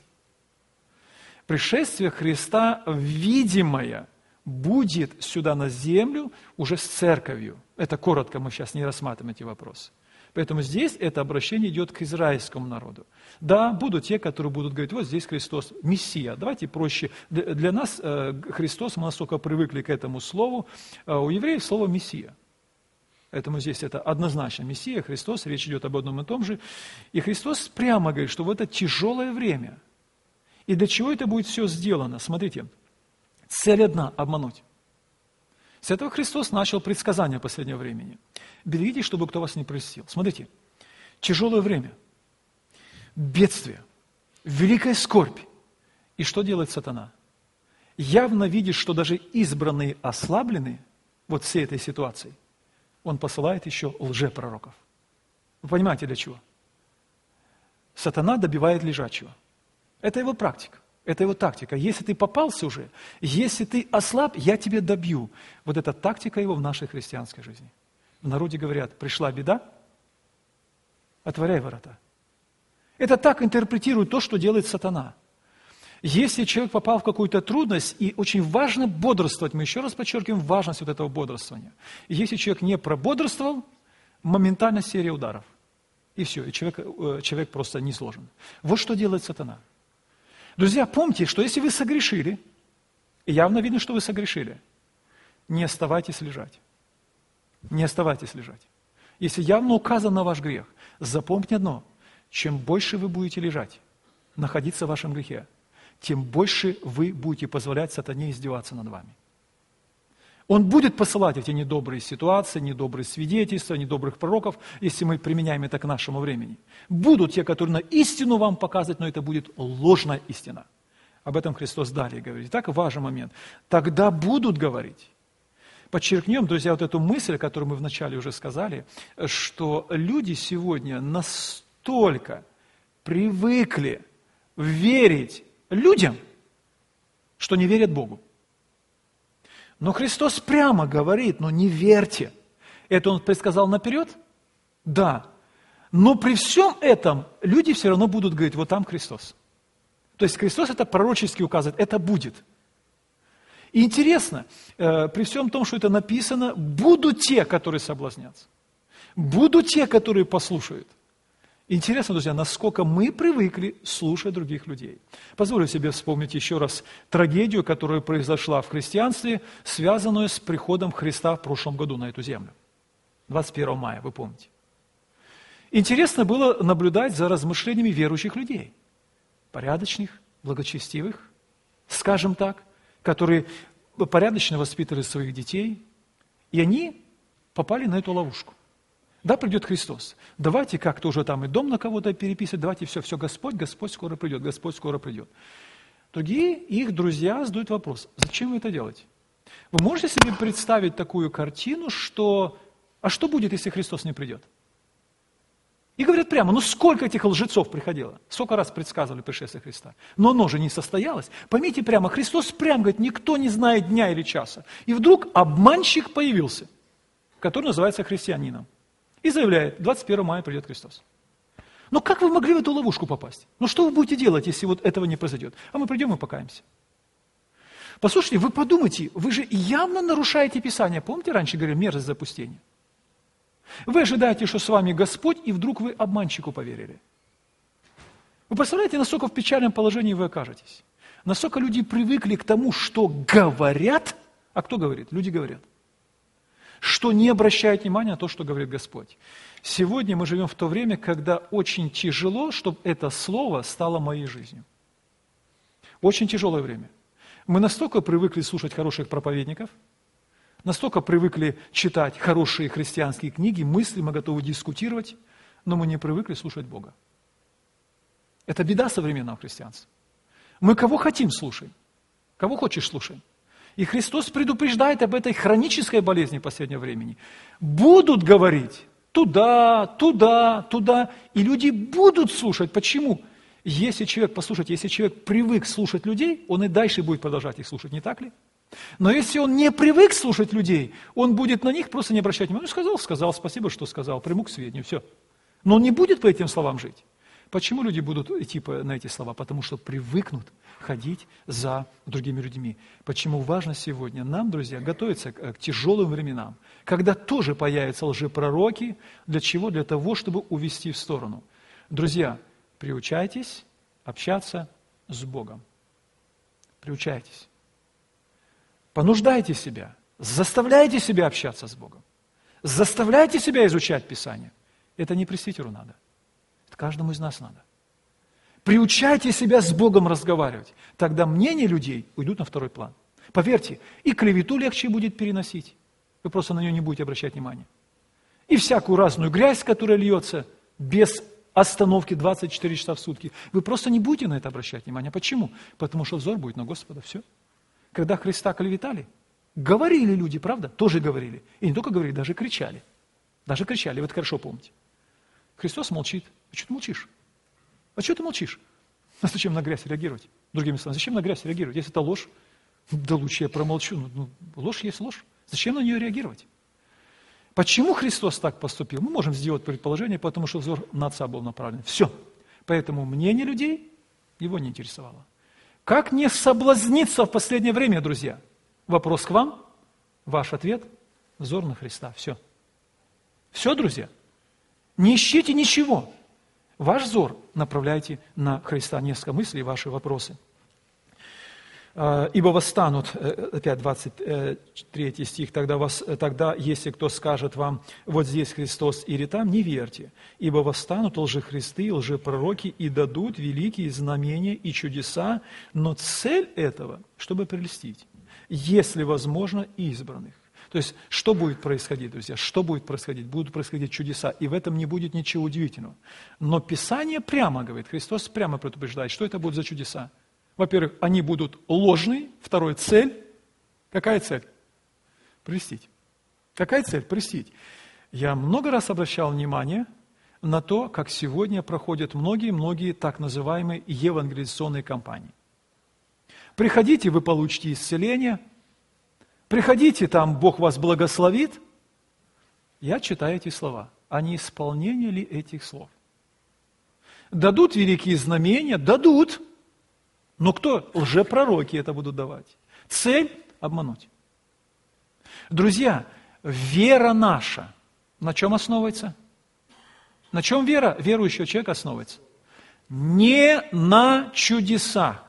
Пришествие Христа видимое будет сюда на землю уже с церковью. Это коротко, мы сейчас не рассматриваем эти вопросы. Поэтому здесь это обращение идет к израильскому народу. Да, будут те, которые будут говорить, вот здесь Христос, Мессия. Давайте проще. Для нас Христос, мы настолько привыкли к этому слову, у евреев слово Мессия. Поэтому здесь это однозначно Мессия, Христос, речь идет об одном и том же. И Христос прямо говорит, что в это тяжелое время. И для чего это будет все сделано? Смотрите, цель одна – обмануть. С этого Христос начал предсказание последнего времени. Берегитесь, чтобы кто вас не прельстил. Смотрите, тяжелое время, бедствие, великая скорбь. И что делает сатана? Явно видишь, что даже избранные ослаблены вот всей этой ситуацией, он посылает еще лжепророков. Вы понимаете, для чего? Сатана добивает лежачего. Это его практика, это его тактика. Если ты попался уже, если ты ослаб, я тебя добью. Вот это тактика его в нашей христианской жизни. В народе говорят, пришла беда, отворяй ворота. Это так интерпретирует то, что делает сатана. Если человек попал в какую-то трудность, и очень важно бодрствовать, мы еще раз подчеркиваем важность вот этого бодрствования. И если человек не прободрствовал, моментально серия ударов. И все, и человек, человек просто не сложен. Вот что делает сатана. Друзья, помните, что если вы согрешили, и явно видно, что вы согрешили, не оставайтесь лежать. Не оставайтесь лежать. Если явно указан на ваш грех, запомните одно, чем больше вы будете лежать, находиться в вашем грехе, тем больше вы будете позволять сатане издеваться над вами. Он будет посылать эти недобрые ситуации, недобрые свидетельства, недобрых пророков, если мы применяем это к нашему времени. Будут те, которые на истину вам показывают, но это будет ложная истина. Об этом Христос далее говорит. Итак, важный момент. Тогда будут говорить. Подчеркнем, друзья, вот эту мысль, которую мы вначале уже сказали, что люди сегодня настолько привыкли верить людям, что не верят Богу. Но Христос прямо говорит, но не верьте. Это Он предсказал наперед? Да. Но при всем этом люди все равно будут говорить, вот там Христос. То есть Христос это пророчески указывает, это будет. И интересно, э, при всем том, что это написано, будут те, которые соблазнятся. Будут те, которые послушают. Интересно, друзья, насколько мы привыкли слушать других людей. Позволю себе вспомнить еще раз трагедию, которая произошла в христианстве, связанную с приходом Христа в прошлом году на эту землю. двадцать первого мая, вы помните. Интересно было наблюдать за размышлениями верующих людей. Порядочных, благочестивых, скажем так, которые порядочно воспитывали своих детей, и они попали на эту ловушку. Да, придет Христос. Давайте как-то уже там и дом на кого-то переписывать, давайте все, все, Господь, Господь скоро придет, Господь скоро придет. Другие, их друзья задают вопрос, зачем вы это делаете? Вы можете себе представить такую картину, что, а что будет, если Христос не придет? И говорят прямо, ну сколько этих лжецов приходило, сколько раз предсказывали пришествие Христа, но оно же не состоялось. Поймите прямо, Христос прямо говорит, никто не знает дня или часа. И вдруг обманщик появился, который называется христианином. И заявляет, двадцать первого мая придет Христос. Ну как вы могли в эту ловушку попасть? Ну что вы будете делать, если вот этого не произойдет? А мы придем и покаемся. Послушайте, вы подумайте, вы же явно нарушаете Писание. Помните, раньше говорили, мерзость запустения? Вы ожидаете, что с вами Господь, и вдруг вы обманщику поверили. Вы представляете, насколько в печальном положении вы окажетесь? Насколько люди привыкли к тому, что говорят, а кто говорит? Люди говорят. Что не обращают внимания на то, что говорит Господь. Сегодня мы живем в то время, когда очень тяжело, чтобы это слово стало моей жизнью. Очень тяжелое время. Мы настолько привыкли слушать хороших проповедников, настолько привыкли читать хорошие христианские книги, мысли, мы готовы дискутировать, но мы не привыкли слушать Бога. Это беда современного христианства. Мы кого хотим слушаем, кого хочешь слушаем. И Христос предупреждает об этой хронической болезни последнего времени. Будут говорить туда, туда, туда, и люди будут слушать. Почему? Если человек, послушайте, если человек привык слушать людей, он и дальше будет продолжать их слушать, не так ли? Но если он не привык слушать людей, он будет на них просто не обращать внимания. Ну, сказал, сказал, спасибо, что сказал, приму к сведению, все. Но он не будет по этим словам жить. Почему люди будут идти на эти слова? Потому что привыкнут ходить за другими людьми. Почему важно сегодня нам, друзья, готовиться к, к тяжелым временам, когда тоже появятся лжепророки. Для чего? Для того, чтобы увести в сторону. Друзья, приучайтесь общаться с Богом. Приучайтесь. Понуждайте себя. Заставляйте себя общаться с Богом. Заставляйте себя изучать Писание. Это не пресвитеру надо. Это каждому из нас надо. Приучайте себя с Богом разговаривать. Тогда мнения людей уйдут на второй план. Поверьте, и клевету легче будет переносить. Вы просто на нее не будете обращать внимания. И всякую разную грязь, которая льется без остановки двадцать четыре часа в сутки, вы просто не будете на это обращать внимание. Почему? Потому что взор будет на Господа. Все. Когда Христа клеветали, говорили люди, правда? Тоже говорили. И не только говорили, даже кричали. Даже кричали, вы это хорошо помните. Христос молчит. А что ты молчишь? А что ты молчишь? А зачем на грязь реагировать? Другими словами, зачем на грязь реагировать? Если это ложь, да лучше я промолчу. Ну, ну, ложь есть ложь. Зачем на нее реагировать? Почему Христос так поступил? Мы можем сделать предположение, потому что взор на Отца был направлен. Все. Поэтому мнение людей его не интересовало. Как не соблазниться в последнее время, друзья? Вопрос к вам. Ваш ответ – взор на Христа. Все. Все, друзья. Не ищите ничего. Ваш взор направляйте на Христа. Несколько мыслей, ваши вопросы. «Ибо восстанут», опять двадцать третий стих, «тогда, вас, тогда, если кто скажет вам, вот здесь Христос или там, не верьте, ибо восстанут лжехристы, лжепророки и дадут великие знамения и чудеса, но цель этого, чтобы прельстить, если возможно, избранных». То есть, что будет происходить, друзья? Что будет происходить? Будут происходить чудеса, и в этом не будет ничего удивительного. Но Писание прямо говорит, Христос прямо предупреждает, что это будут за чудеса. Во-первых, они будут ложные. Второе, цель. Какая цель? Прельстить. Какая цель? Прельстить. Я много раз обращал внимание на то, как сегодня проходят многие-многие так называемые евангелизационные кампании. Приходите, вы получите исцеление. Приходите, там Бог вас благословит. Я читаю эти слова. А не исполнение ли этих слов? Дадут великие знамения? Дадут. Но кто? Лжепророки это будут давать. Цель – обмануть. Друзья, вера наша на чем основывается? На чем вера верующего человека основывается? Не на чудесах.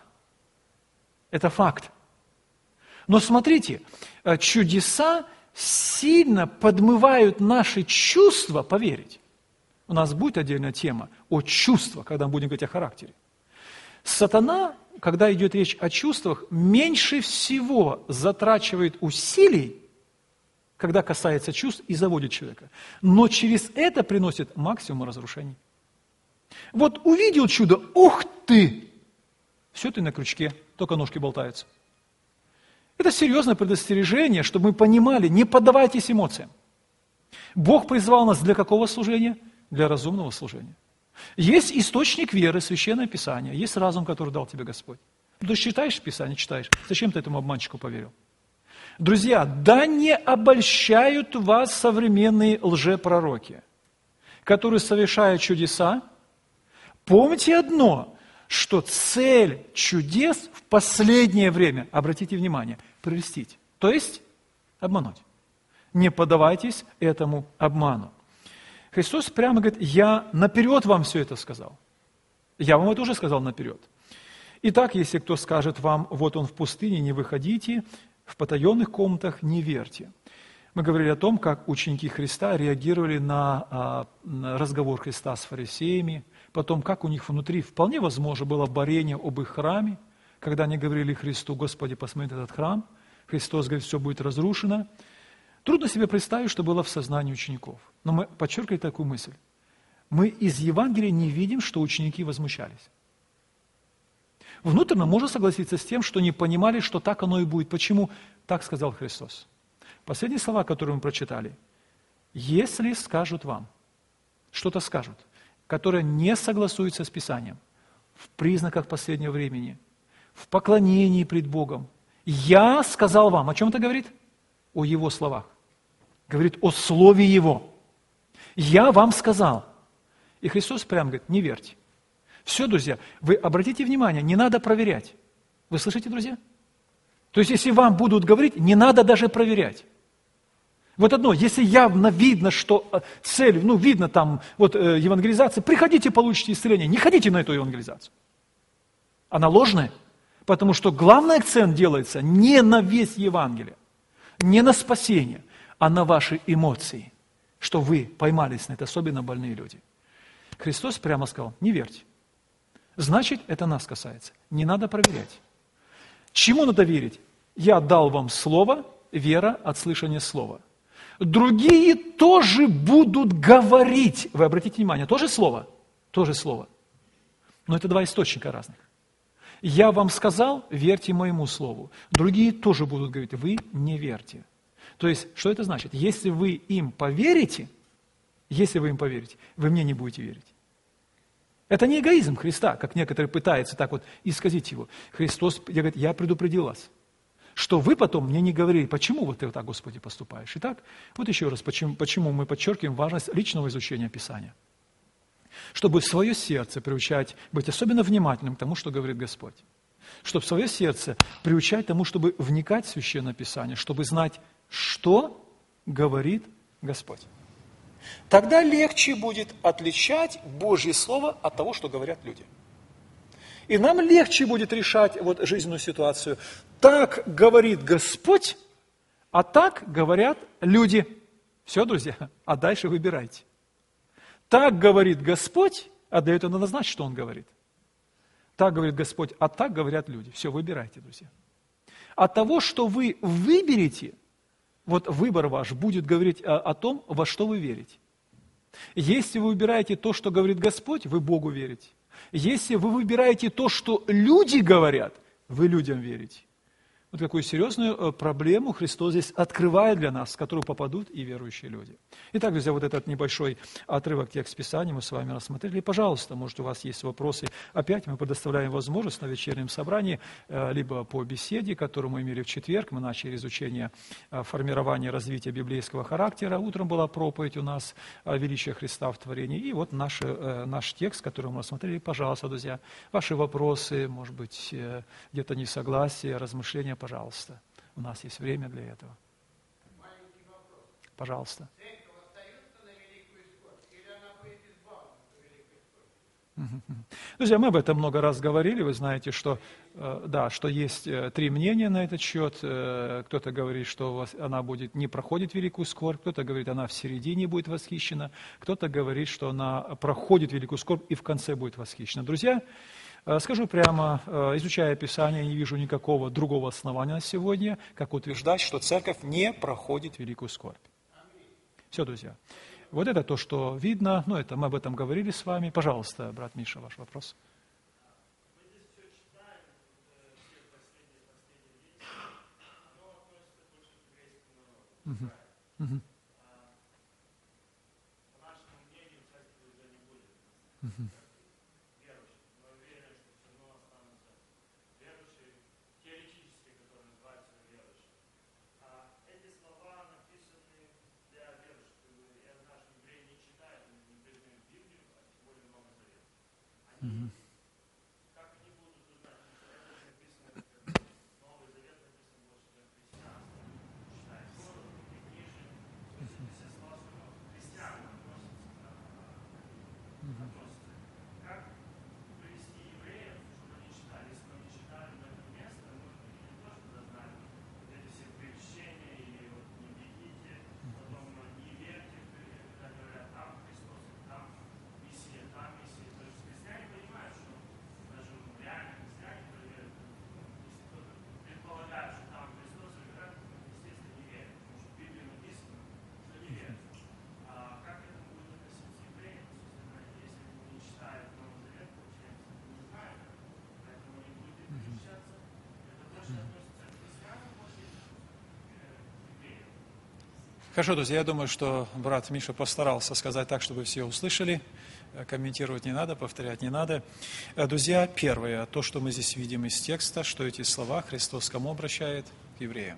Это факт. Но смотрите, чудеса сильно подмывают наши чувства поверить. У нас будет отдельная тема о чувствах, когда мы будем говорить о характере. Сатана, когда идет речь о чувствах, меньше всего затрачивает усилий, когда касается чувств, и заводит человека. Но через это приносит максимум разрушений. Вот увидел чудо, ух ты! Все, ты на крючке, только ножки болтаются. Это серьезное предостережение, чтобы мы понимали, не поддавайтесь эмоциям. Бог призвал нас для какого служения? Для разумного служения. Есть источник веры, Священное Писание, есть разум, который дал тебе Господь. Ты читаешь Писание, читаешь. Зачем ты этому обманщику поверил? Друзья, да не обольщают вас современные лжепророки, которые совершают чудеса, Помните одно, что цель чудес в последнее время, обратите внимание, прельстить, то есть обмануть. Не поддавайтесь этому обману. Христос прямо говорит, я наперед вам все это сказал. Я вам это уже сказал наперед. Итак, если кто скажет вам, вот он в пустыне, не выходите, в потаенных комнатах не верьте. Мы говорили о том, как ученики Христа реагировали на, на разговор Христа с фарисеями, потом, как у них внутри, вполне возможно, было борение об их храме, когда они говорили Христу, Господи, посмотри на этот храм, Христос говорит, все будет разрушено. Трудно себе представить, что было в сознании учеников. Но мы подчеркиваем такую мысль. Мы из Евангелия не видим, что ученики возмущались. Внутренно можно согласиться с тем, что не понимали, что так оно и будет. Почему? Так сказал Христос. Последние слова, которые мы прочитали. Если скажут вам, что-то скажут, которое не согласуется с Писанием, в признаках последнего времени, в поклонении пред Богом, я сказал вам, о чем это говорит? О Его словах. Говорит о Слове Его. Я вам сказал. И Христос прямо говорит, не верьте. Все, друзья, вы обратите внимание, не надо проверять. Вы слышите, друзья? То есть, если вам будут говорить, не надо даже проверять. Вот одно, если явно видно, что цель, ну, видно там, вот, э, евангелизация, приходите, получите исцеление. Не ходите на эту евангелизацию. Она ложная, потому что главный акцент делается не на весь Евангелие, не на спасение, а на ваши эмоции, что вы поймались на это, особенно больные люди. Христос прямо сказал, не верьте. Значит, это нас касается. Не надо проверять. Чему надо верить? Я дал вам слово, вера от слышания слова. Другие тоже будут говорить. Вы обратите внимание, тоже слово? Тоже слово. Но это два источника разных. Я вам сказал, верьте моему слову. Другие тоже будут говорить, вы не верьте. То есть, что это значит? Если вы им поверите, если вы им поверите, вы мне не будете верить. Это не эгоизм Христа, как некоторые пытаются так вот исказить его. Христос говорит, я предупредил вас, что вы потом мне не говорили, почему вот ты вот так, Господи, поступаешь. Итак, вот еще раз, почему, почему мы подчеркиваем важность личного изучения Писания. Чтобы свое сердце приучать быть особенно внимательным к тому, что говорит Господь. Чтобы свое сердце приучать тому, чтобы вникать в Священное Писание, чтобы знать, что говорит Господь. Тогда легче будет отличать Божье Слово от того, что говорят люди. И нам легче будет решать вот жизненную ситуацию. Так говорит Господь, а так говорят люди. Все, друзья, а дальше выбирайте. Так говорит Господь, а дает Он знать, что Он говорит. Так говорит Господь, а так говорят люди. Все, выбирайте, друзья. От того, что вы выберете, вот выбор ваш будет говорить о, о том, во что вы верите. Если вы выбираете то, что говорит Господь, вы Богу верите. Если вы выбираете то, что люди говорят, вы людям верите. Вот какую серьезную проблему Христос здесь открывает для нас, в которую попадут и верующие люди. Итак, друзья, вот этот небольшой отрывок текста Писания мы с вами рассмотрели. Пожалуйста, может, у вас есть вопросы. Опять мы предоставляем возможность на вечернем собрании, либо по беседе, которую мы имели в четверг. Мы начали изучение формирования, развития библейского характера. Утром была проповедь у нас о величии Христа в творении. И вот наш, наш текст, который мы рассмотрели. Пожалуйста, друзья, ваши вопросы, может быть, где-то несогласие, размышления, пожалуйста. У нас есть время для этого. Маленький вопрос. Пожалуйста. Церковь остается на великую скорбь, или она будет избавлена от великой скорби? Друзья, мы об этом много раз говорили. Вы знаете, что, э, да, что есть э, три мнения на этот счет. Э, кто-то говорит, что она будет, не проходит великую скорбь, кто-то говорит, она в середине будет восхищена, кто-то говорит, что она проходит великую скорбь и в конце будет восхищена. Друзья, скажу прямо, изучая Писание, не вижу никакого другого основания на сегодня, как утверждать, что церковь не проходит великую скорбь. Все, друзья. Вот это то, что видно, ну, это мы об этом говорили с вами. Пожалуйста, брат Миша, ваш вопрос. Угу. Угу. Угу. Хорошо, друзья, я думаю, что брат Миша постарался сказать так, чтобы все услышали. Комментировать не надо, повторять не надо. Друзья, первое, то, что мы здесь видим из текста, что эти слова Христос кому обращает? К евреям.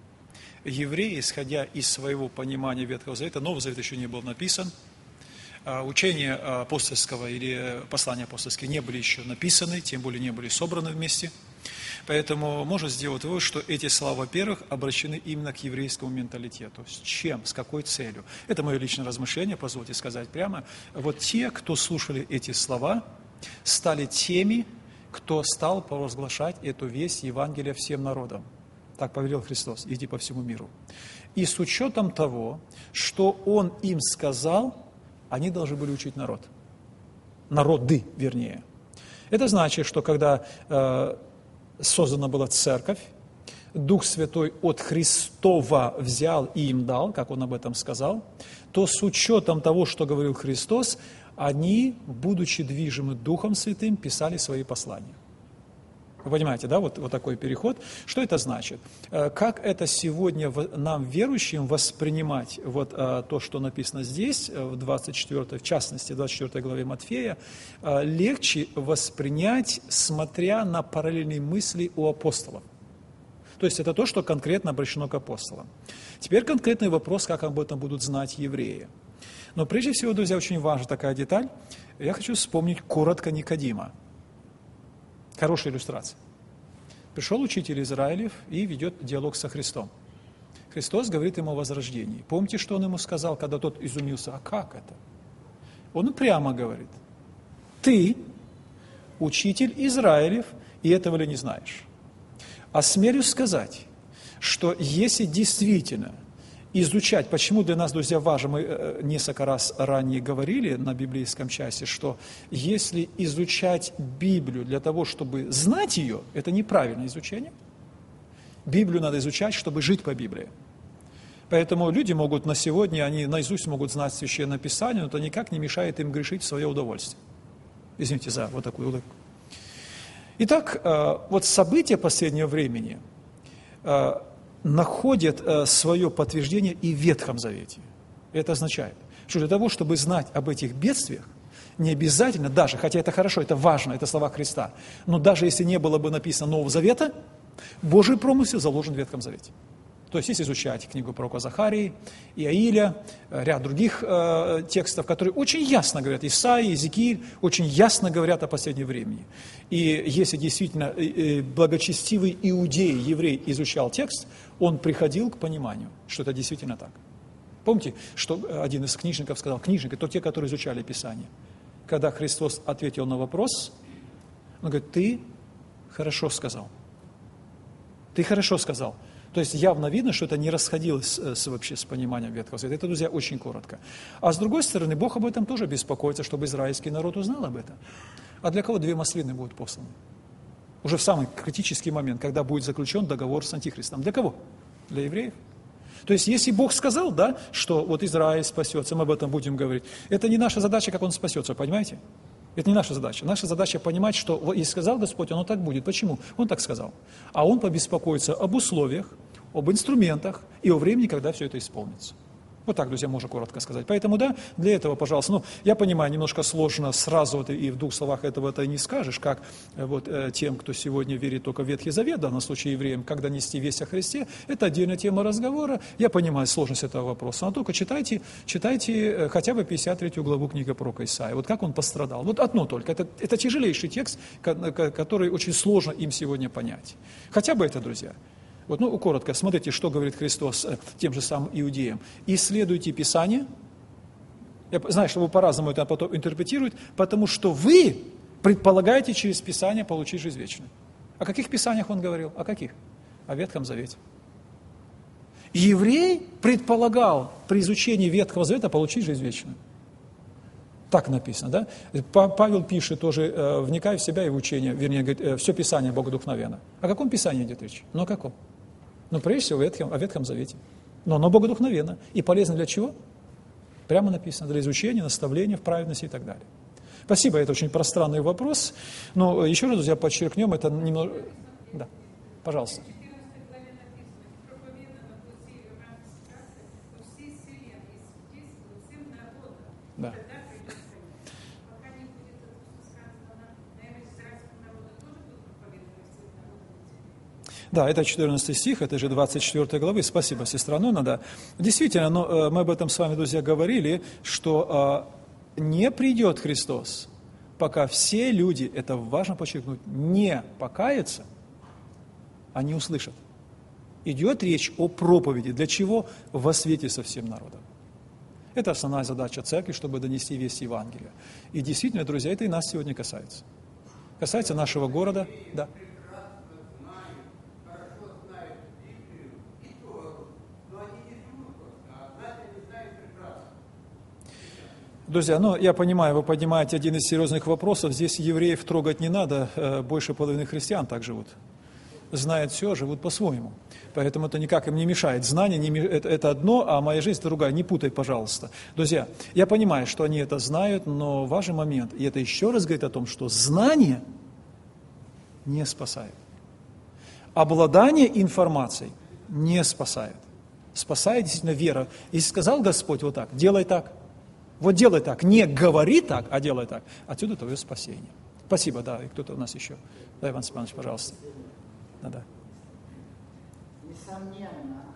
Евреи, исходя из своего понимания Ветхого Завета, Новый Завет еще не был написан, учения апостольского или послания апостольские не были еще написаны, тем более не были собраны вместе. Поэтому можно сделать вывод, что эти слова, во-первых, обращены именно к еврейскому менталитету. С чем, с какой целью? Это мое личное размышление, позвольте сказать прямо. Вот те, кто слушали эти слова, стали теми, кто стал провозглашать эту весть Евангелия всем народам. Так повелел Христос, иди по всему миру. И с учетом того, что Он им сказал, они должны были учить народ. Народы, вернее. Это значит, что когда э, создана была церковь, Дух Святой от Христова взял и им дал, как Он об этом сказал, то с учетом того, что говорил Христос, они, будучи движимы Духом Святым, писали свои послания. Вы понимаете, да, вот, вот такой переход. Что это значит? Как это сегодня нам, верующим, воспринимать вот то, что написано здесь, в двадцать четвёртой, в частности, в двадцать четвёртой главе Матфея, легче воспринять, смотря на параллельные мысли у апостолов. То есть это то, что конкретно обращено к апостолам. Теперь конкретный вопрос, как об этом будут знать евреи. Но прежде всего, друзья, очень важна такая деталь. Я хочу вспомнить коротко Никодима. Хорошая иллюстрация. Пришел учитель Израилев и ведет диалог со Христом. Христос говорит ему о возрождении. Помните, что он ему сказал, когда тот изумился? А как это? Он прямо говорит: ты учитель Израилев, и этого ли не знаешь? Осмелюсь сказать, что если действительно изучать, почему для нас, друзья, важно, мы несколько раз ранее говорили на библейском часе, что если изучать Библию для того, чтобы знать ее, это неправильное изучение. Библию надо изучать, чтобы жить по Библии. Поэтому люди могут на сегодня, они наизусть могут знать Священное Писание, но это никак не мешает им грешить в свое удовольствие. Извините за вот такую улыбку. Итак, вот события последнего времени находят э, свое подтверждение и в Ветхом Завете. Это означает, что для того, чтобы знать об этих бедствиях, не обязательно, даже, хотя это хорошо, это важно, это слова Христа, но даже если не было бы написано Нового Завета, Божий промысел заложен в Ветхом Завете. То есть, если изучать книгу пророка Захарии, Иаиля, ряд других э, текстов, которые очень ясно говорят, Исаия, Иезекииль, очень ясно говорят о последнем времени. И если действительно э, э, благочестивый иудей, еврей изучал текст, он приходил к пониманию, что это действительно так. Помните, что один из книжников сказал, книжники, то те, которые изучали Писание. Когда Христос ответил на вопрос, он говорит, ты хорошо сказал. Ты хорошо сказал. То есть явно видно, что это не расходилось с, вообще с пониманием Ветхого Завета. Это, друзья, очень коротко. А с другой стороны, Бог об этом тоже беспокоится, чтобы израильский народ узнал об этом. А для кого две маслины будут посланы? Уже в самый критический момент, когда будет заключен договор с Антихристом. Для кого? Для евреев. То есть, если Бог сказал, да, что вот Израиль спасется, мы об этом будем говорить, это не наша задача, как он спасется, понимаете? Это не наша задача. Наша задача понимать, что если сказал Господь, оно так будет. Почему? Он так сказал. А Он побеспокоится об условиях, об инструментах и о времени, когда все это исполнится. Вот так, друзья, можно коротко сказать. Поэтому, да, для этого, пожалуйста, ну, я понимаю, немножко сложно сразу вот и в двух словах этого ты не скажешь, как вот э, тем, кто сегодня верит только в Ветхий Завет, в данном случае евреям, когда нести весть о Христе, это отдельная тема разговора. Я понимаю сложность этого вопроса, но только читайте, читайте э, хотя бы пятьдесят третью главу книги пророка Исаии. Вот как он пострадал. Вот одно только. Это, это тяжелейший текст, который очень сложно им сегодня понять. Хотя бы это, друзья. Вот, ну, коротко, смотрите, что говорит Христос тем же самым иудеям. «Исследуйте Писание». Я знаю, что вы по-разному это потом интерпретируете, потому что вы предполагаете через Писание получить жизнь вечную. О каких Писаниях он говорил? О каких? О Ветхом Завете. Еврей предполагал при изучении Ветхого Завета получить жизнь вечную. Так написано, да? Павел пишет тоже, вникая в себя и в учение, вернее, говорит, все Писание богодухновенно. О каком Писании идет речь? Ну, о каком? Ну, прежде всего, о Ветхом, о Ветхом Завете. Но оно богодухновенно. И полезно для чего? Прямо написано, для изучения, наставления в праведности и так далее. Спасибо, это очень пространный вопрос. Но еще раз, друзья, подчеркнем, это немного... Да, пожалуйста. Да. Да, это четырнадцатый стих, это же двадцать четвёртой главы. Спасибо, сестра Нона, да. Действительно, но мы об этом с вами, друзья, говорили, что не придет Христос, пока все люди, это важно подчеркнуть, не покаятся, они услышат. Идет речь о проповеди. Для чего? Во свете со всем народом. Это основная задача церкви, чтобы донести весть Евангелия. И действительно, друзья, это и нас сегодня касается. Касается нашего города, да. Друзья, ну, я понимаю, вы поднимаете один из серьезных вопросов. Здесь евреев трогать не надо, больше половины христиан так живут. Знают все, живут по-своему. Поэтому это никак им не мешает. Знание не, это, это одно, а моя жизнь – это другая. Не путай, пожалуйста. Друзья, я понимаю, что они это знают, но важный момент, и это еще раз говорит о том, что знание не спасает. Обладание информацией не спасает. Спасает действительно вера. И сказал Господь вот так, делай так. Вот делай так, не говори так, а делай так. Отсюда твое спасение. Спасибо, да, и кто-то у нас еще. Да, Иван Степанович, пожалуйста. Да, да. Несомненно,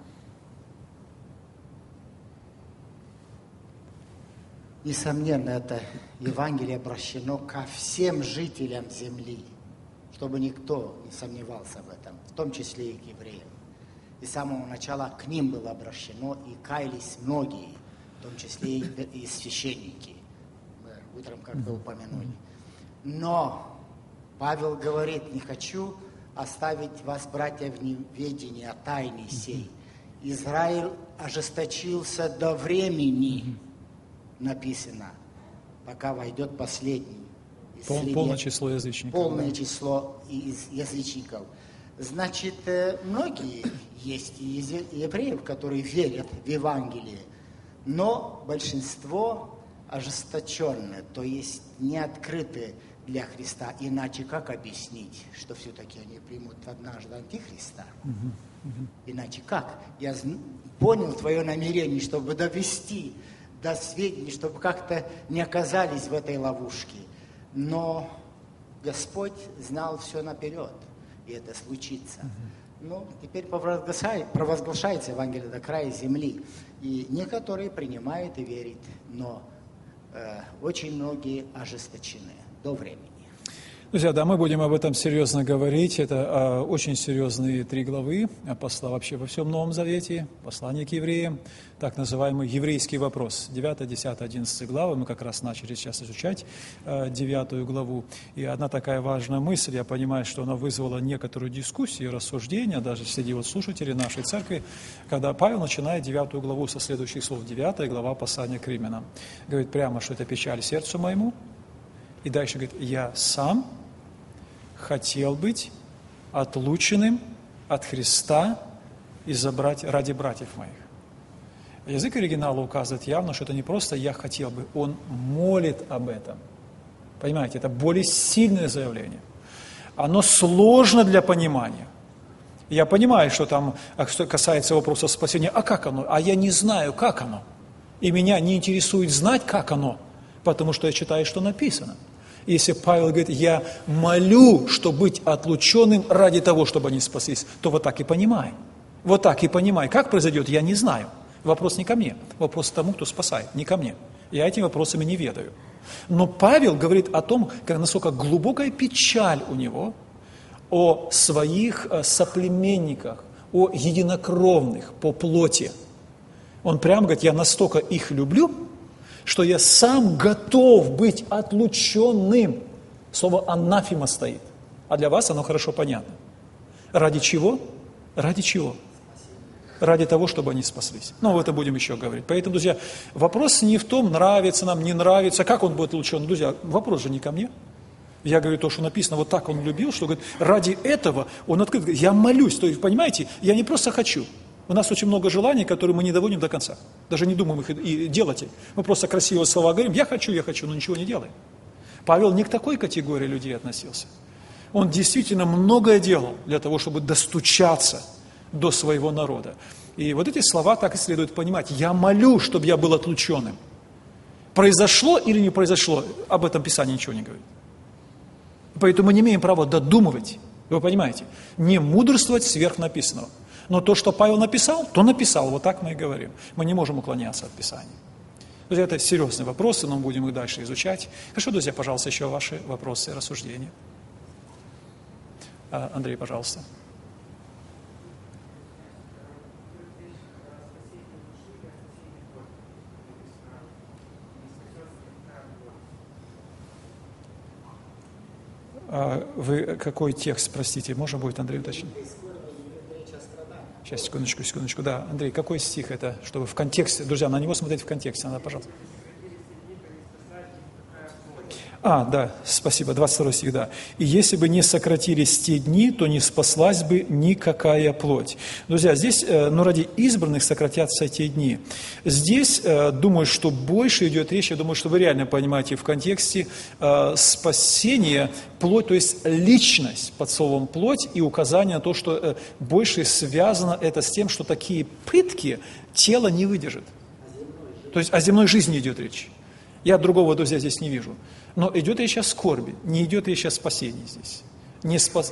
несомненно, это Евангелие обращено ко всем жителям земли, чтобы никто не сомневался в этом, в том числе и к евреям. И с самого начала к ним было обращено, и каялись многие, в том числе и священники. Мы утром как-то упомянули. Но Павел говорит, не хочу оставить вас, братья, в неведении о тайне сей. Израиль ожесточился до времени, написано, пока войдет последний. Пол, полное число язычников. Полное да. число язычников. Значит, многие есть евреев, которые верят в Евангелие, но большинство ожесточенные, то есть не открыты для Христа. Иначе как объяснить, что все-таки они примут однажды антихриста? Uh-huh. Uh-huh. Иначе как? Я понял твое намерение, чтобы довести до сведений, чтобы как-то не оказались в этой ловушке. Но Господь знал все наперед, и это случится. Uh-huh. Ну, теперь провозглашается Евангелие до края земли. И некоторые принимают и верят, но э, очень многие ожесточены до времени. Друзья, да, мы будем об этом серьезно говорить. Это э, очень серьезные три главы посла вообще во всем Новом Завете, послание к евреям, так называемый еврейский вопрос. девятая, десятая, одиннадцатая главы, мы как раз начали сейчас изучать э, девятую главу. И одна такая важная мысль, я понимаю, что она вызвала некоторую дискуссию и рассуждения, даже среди вот слушателей нашей церкви, когда Павел начинает девятую главу со следующих слов. девятая глава послания к римлянам. Говорит прямо, что это печаль сердцу моему. И дальше говорит, я сам хотел быть отлученным от Христа из-за брать, ради братьев моих. Язык оригинала указывает явно, что это не просто «я хотел бы», он молит об этом. Понимаете, это более сильное заявление. Оно сложно для понимания. Я понимаю, что там, что касается вопроса спасения, а как оно? А я не знаю, как оно. И меня не интересует знать, как оно, потому что я читаю, что написано. Если Павел говорит, я молю, чтобы быть отлученным ради того, чтобы они спаслись, то вот так и понимай. Вот так и понимай. Как произойдет, я не знаю. Вопрос не ко мне, вопрос к тому, кто спасает, не ко мне. Я этими вопросами не ведаю. Но Павел говорит о том, как, насколько глубокая печаль у него о своих соплеменниках, о единокровных по плоти. Он прямо говорит, я настолько их люблю, что я сам готов быть отлученным. Слово анафема стоит. А для вас оно хорошо понятно. Ради чего? Ради чего? Ради того, чтобы они спаслись. Ну, об этом будем еще говорить. Поэтому, друзья, вопрос не в том, нравится нам, не нравится, как он будет отлучен. Друзья, вопрос же не ко мне. Я говорю то, что написано, вот так он любил, что говорит, ради этого он открыт. Я молюсь, то есть, понимаете, я не просто хочу. У нас очень много желаний, которые мы не доводим до конца. Даже не думаем их и делать. Мы просто красивые слова говорим, я хочу, я хочу, но ничего не делаем. Павел не к такой категории людей относился. Он действительно многое делал для того, чтобы достучаться до своего народа. И вот эти слова так и следует понимать. Я молю, чтобы я был отлученным. Произошло или не произошло, об этом Писание ничего не говорит. Поэтому мы не имеем права додумывать, вы понимаете, не мудрствовать сверх написанного. Но то, что Павел написал, то написал, вот так мы и говорим. Мы не можем уклоняться от Писания. Друзья, это серьезные вопросы, но мы будем их дальше изучать. Хорошо, друзья, пожалуйста, еще ваши вопросы, рассуждения. Андрей, пожалуйста. Вы какой текст, простите, можно будет, Андрей, уточнить? Сейчас, секундочку, секундочку. Да, Андрей, какой стих это, чтобы в контексте, друзья, на него смотреть в контексте, надо, пожалуйста. А, да, спасибо, двадцать второй стих, да. «И если бы не сократились те дни, то не спаслась бы никакая плоть». Друзья, здесь, ну, ради избранных сократятся те дни. Здесь, думаю, что больше идет речь, я думаю, что вы реально понимаете в контексте спасения плоть, то есть личность под словом «плоть» и указание на то, что больше связано это с тем, что такие пытки тело не выдержит. То есть о земной жизни идет речь. Я другого, друзья, здесь не вижу. Но идет речь о скорби, не идет речь о спасении здесь. Не спас...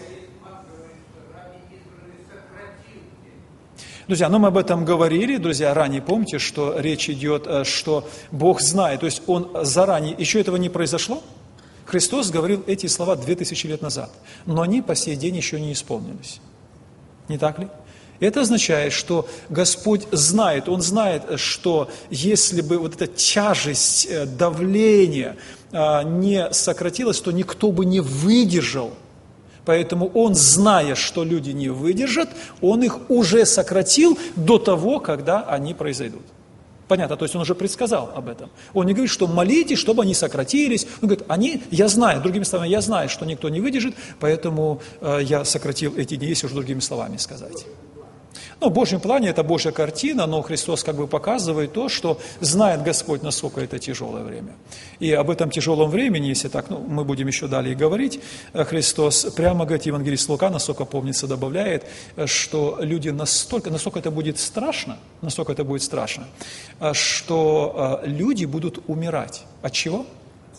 Друзья, ну мы об этом говорили, друзья, ранее помните, что речь идет, что Бог знает, то есть Он заранее, еще этого не произошло. Христос говорил эти слова две тысячи лет назад, но они по сей день еще не исполнились. Не так ли? Это означает, что Господь знает, Он знает, что если бы вот эта тяжесть, давление не сократилась, то никто бы не выдержал. Поэтому Он, зная, что люди не выдержат, Он их уже сократил до того, когда они произойдут. Понятно, то есть Он уже предсказал об этом. Он не говорит, что молитесь, чтобы они сократились. Он говорит, они, я знаю, другими словами, я знаю, что никто не выдержит, поэтому я сократил эти дни, если уж другими словами сказать. Ну, в Божьем плане это Божья картина, но Христос как бы показывает то, что знает Господь, насколько это тяжелое время. И об этом тяжелом времени, если так, ну, мы будем еще далее говорить, Христос прямо говорит, евангелист Лука, насколько помнится, добавляет, что люди настолько, настолько это будет страшно, настолько это будет страшно, что люди будут умирать. От чего?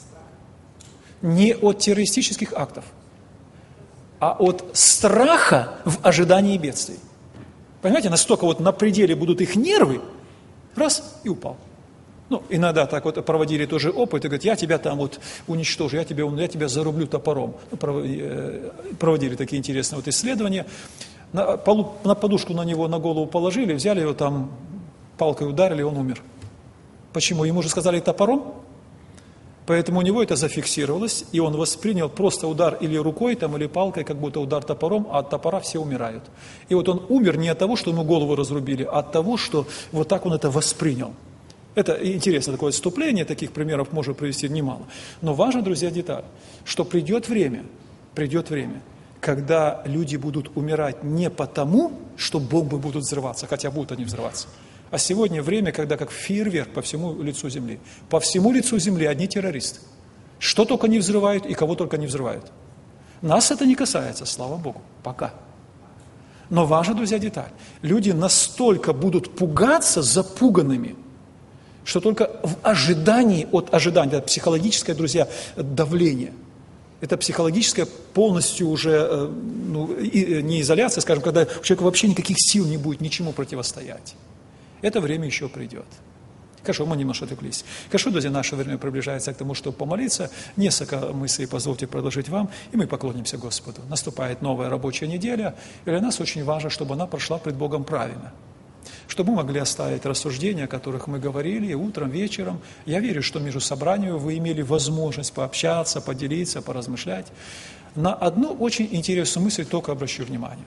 Не от террористических актов, а от страха в ожидании бедствий. Понимаете, настолько вот на пределе будут их нервы, раз, и упал. Ну, иногда так вот проводили тоже опыт, и говорят, я тебя там вот уничтожу, я тебя, я тебя зарублю топором. Проводили такие интересные вот исследования. На, полу, на подушку на него, на голову положили, взяли его там, палкой ударили, он умер. Почему? Ему же сказали топором. Поэтому у него это зафиксировалось, и он воспринял просто удар или рукой, там, или палкой, как будто удар топором, а от топора все умирают. И вот он умер не от того, что ему голову разрубили, а от того, что вот так он это воспринял. Это интересно такое отступление, таких примеров можно привести немало. Но важно, друзья, деталь, что придет время, придет время, когда люди будут умирать не потому, что бомбы будут взрываться, хотя будут они взрываться. А сегодня время, когда как фейерверк по всему лицу земли. По всему лицу земли одни террористы. Что только не взрывают и кого только не взрывают. Нас это не касается, слава Богу, пока. Но важна, друзья, деталь. Люди настолько будут пугаться запуганными, что только в ожидании, от ожидания, это психологическое, друзья, давление. Это психологическое полностью уже, ну, и, не изоляция, скажем, когда у человека вообще никаких сил не будет ничему противостоять. Это время еще придет. Хорошо, мы немножко отвлеклись. Хорошо, друзья, наше время приближается к тому, чтобы помолиться. Несколько мыслей позвольте предложить вам, и мы поклонимся Господу. Наступает новая рабочая неделя, и для нас очень важно, чтобы она прошла пред Богом правильно. Чтобы мы могли оставить рассуждения, о которых мы говорили утром, вечером. Я верю, что между собраниями вы имели возможность пообщаться, поделиться, поразмышлять. На одну очень интересную мысль только обращу внимание.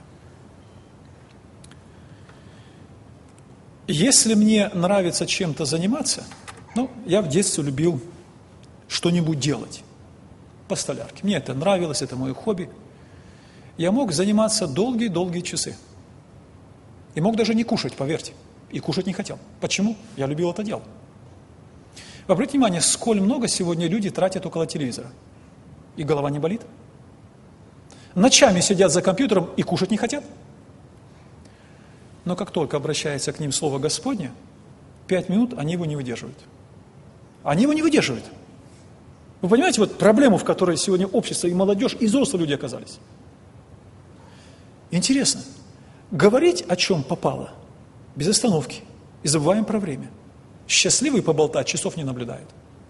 Если мне нравится чем-то заниматься, ну, я в детстве любил что-нибудь делать по столярке. Мне это нравилось, это мое хобби. Я мог заниматься долгие-долгие часы. И мог даже не кушать, поверьте. И кушать не хотел. Почему? Я любил это дело. Обратите внимание, сколь много сегодня люди тратят около телевизора. И голова не болит. Ночами сидят за компьютером и кушать не хотят. Но как только обращается к ним Слово Господне, пять минут они его не выдерживают. Они его не выдерживают. Вы понимаете, вот проблему, в которой сегодня общество и молодежь, и взрослые люди оказались. Интересно. Говорить, о чем попало, без остановки, и забываем про время. Счастливый поболтать часов не наблюдает.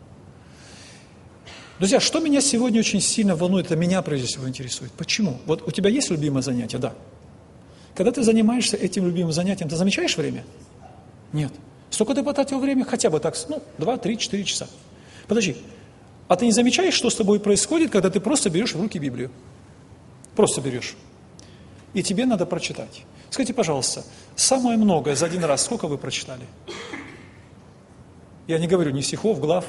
Друзья, что меня сегодня очень сильно волнует, это меня прежде всего интересует. Почему? Вот у тебя есть любимое занятие? Да. Когда ты занимаешься этим любимым занятием, ты замечаешь время? Нет. Сколько ты потратил время? Хотя бы так, ну, два, три, четыре часа. Подожди, а ты не замечаешь, что с тобой происходит, когда ты просто берешь в руки Библию? Просто берешь. И тебе надо прочитать. Скажите, пожалуйста, самое многое за один раз сколько вы прочитали? Я не говорю ни стихов, глав.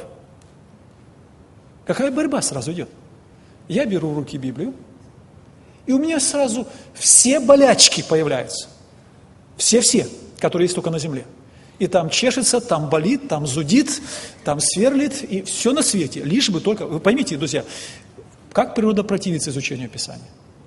Какая борьба сразу идет? Я беру в руки Библию, и у меня сразу все болячки появляются. Все-все, которые есть только на земле. И там чешется, там болит, там зудит, там сверлит, и все на свете. Лишь бы только... Вы поймите, друзья, как природа противится изучению Писания.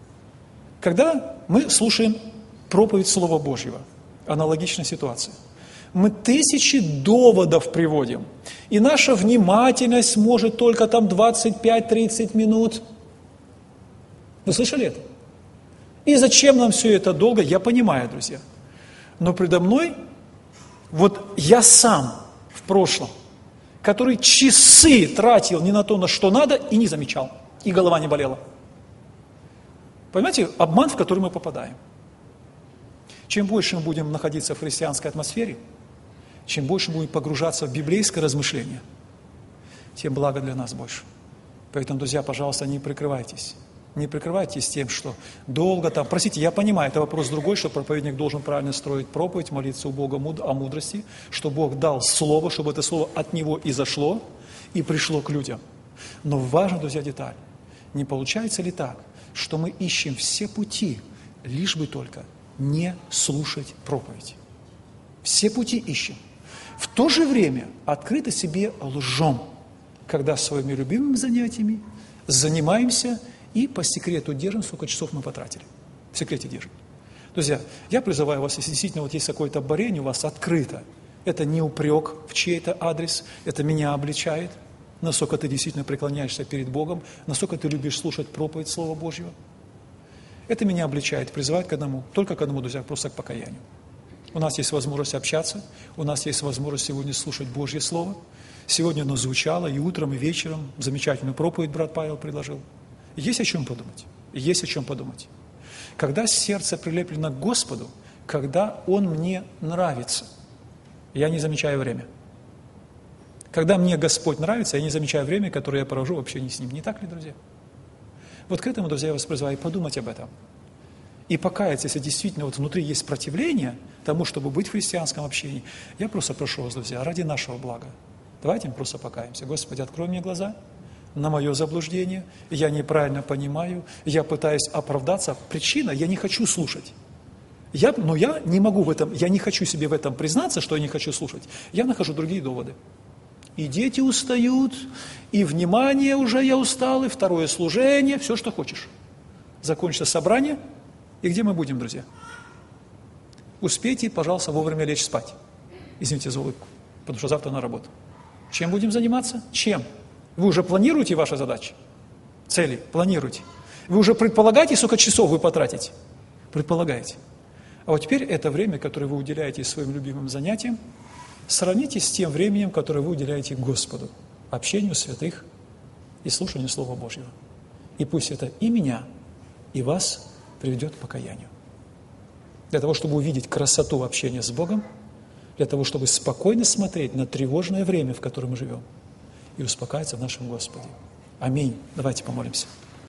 Когда мы слушаем проповедь Слова Божьего, аналогичная ситуация, мы тысячи доводов приводим, и наша внимательность может только там двадцать пять-тридцать минут. Вы слышали это? И зачем нам все это долго, я понимаю, друзья. Но предо мной, вот я сам в прошлом, который часы тратил не на то, на что надо, и не замечал, и голова не болела. Понимаете, обман, в который мы попадаем. Чем больше мы будем находиться в христианской атмосфере, чем больше мы будем погружаться в библейское размышление, тем благо для нас больше. Поэтому, друзья, пожалуйста, не прикрывайтесь. Не прикрывайтесь тем, что долго там... Простите, я понимаю, это вопрос другой, что проповедник должен правильно строить проповедь, молиться у Бога о мудрости, что Бог дал слово, чтобы это слово от Него изошло и пришло к людям. Но важна, друзья, деталь. Не получается ли так, что мы ищем все пути, лишь бы только не слушать проповедь? Все пути ищем. В то же время открыто себе лжем, когда своими любимыми занятиями занимаемся и по секрету держим, сколько часов мы потратили. В секрете держим. Друзья, я призываю вас, если действительно вот есть какое-то борение у вас открыто, это не упрек в чей-то адрес, это меня обличает, насколько ты действительно преклоняешься перед Богом, насколько ты любишь слушать проповедь Слова Божьего. Это меня обличает, призывает к одному, только к одному, друзья, просто к покаянию. У нас есть возможность общаться, у нас есть возможность сегодня слушать Божье Слово. Сегодня оно звучало и утром, и вечером. Замечательную проповедь брат Павел предложил. Есть о чем подумать. Есть о чем подумать. Когда сердце прилеплено к Господу, когда Он мне нравится, я не замечаю время. Когда мне Господь нравится, я не замечаю время, которое я провожу в общении с Ним. Не так ли, друзья? Вот к этому, друзья, я вас призываю подумать об этом. И покаяться, если действительно вот внутри есть противление тому, чтобы быть в христианском общении. Я просто прошу вас, друзья, ради нашего блага. Давайте мы просто покаемся. Господи, открой мне глаза на мое заблуждение. Я неправильно понимаю. Я пытаюсь оправдаться. Причина, я не хочу слушать. Я, но я не могу в этом, я не хочу себе в этом признаться, что я не хочу слушать. Я нахожу другие доводы. И дети устают, и внимание уже я устал, и второе служение, все, что хочешь. Закончится собрание, и где мы будем, друзья? Успейте, пожалуйста, вовремя лечь спать. Извините за улыбку. потому что завтра на работу. Чем будем заниматься? Чем? Вы уже планируете ваши задачи? Цели? Планируете. Вы уже предполагаете, сколько часов вы потратите? Предполагаете. А вот теперь это время, которое вы уделяете своим любимым занятиям, сравните с тем временем, которое вы уделяете Господу, общению святых и слушанию Слова Божьего. И пусть это и меня, и вас приведет к покаянию. Для того, чтобы увидеть красоту общения с Богом, для того, чтобы спокойно смотреть на тревожное время, в котором мы живем, и успокаиваться в нашем Господе. Аминь. Давайте помолимся.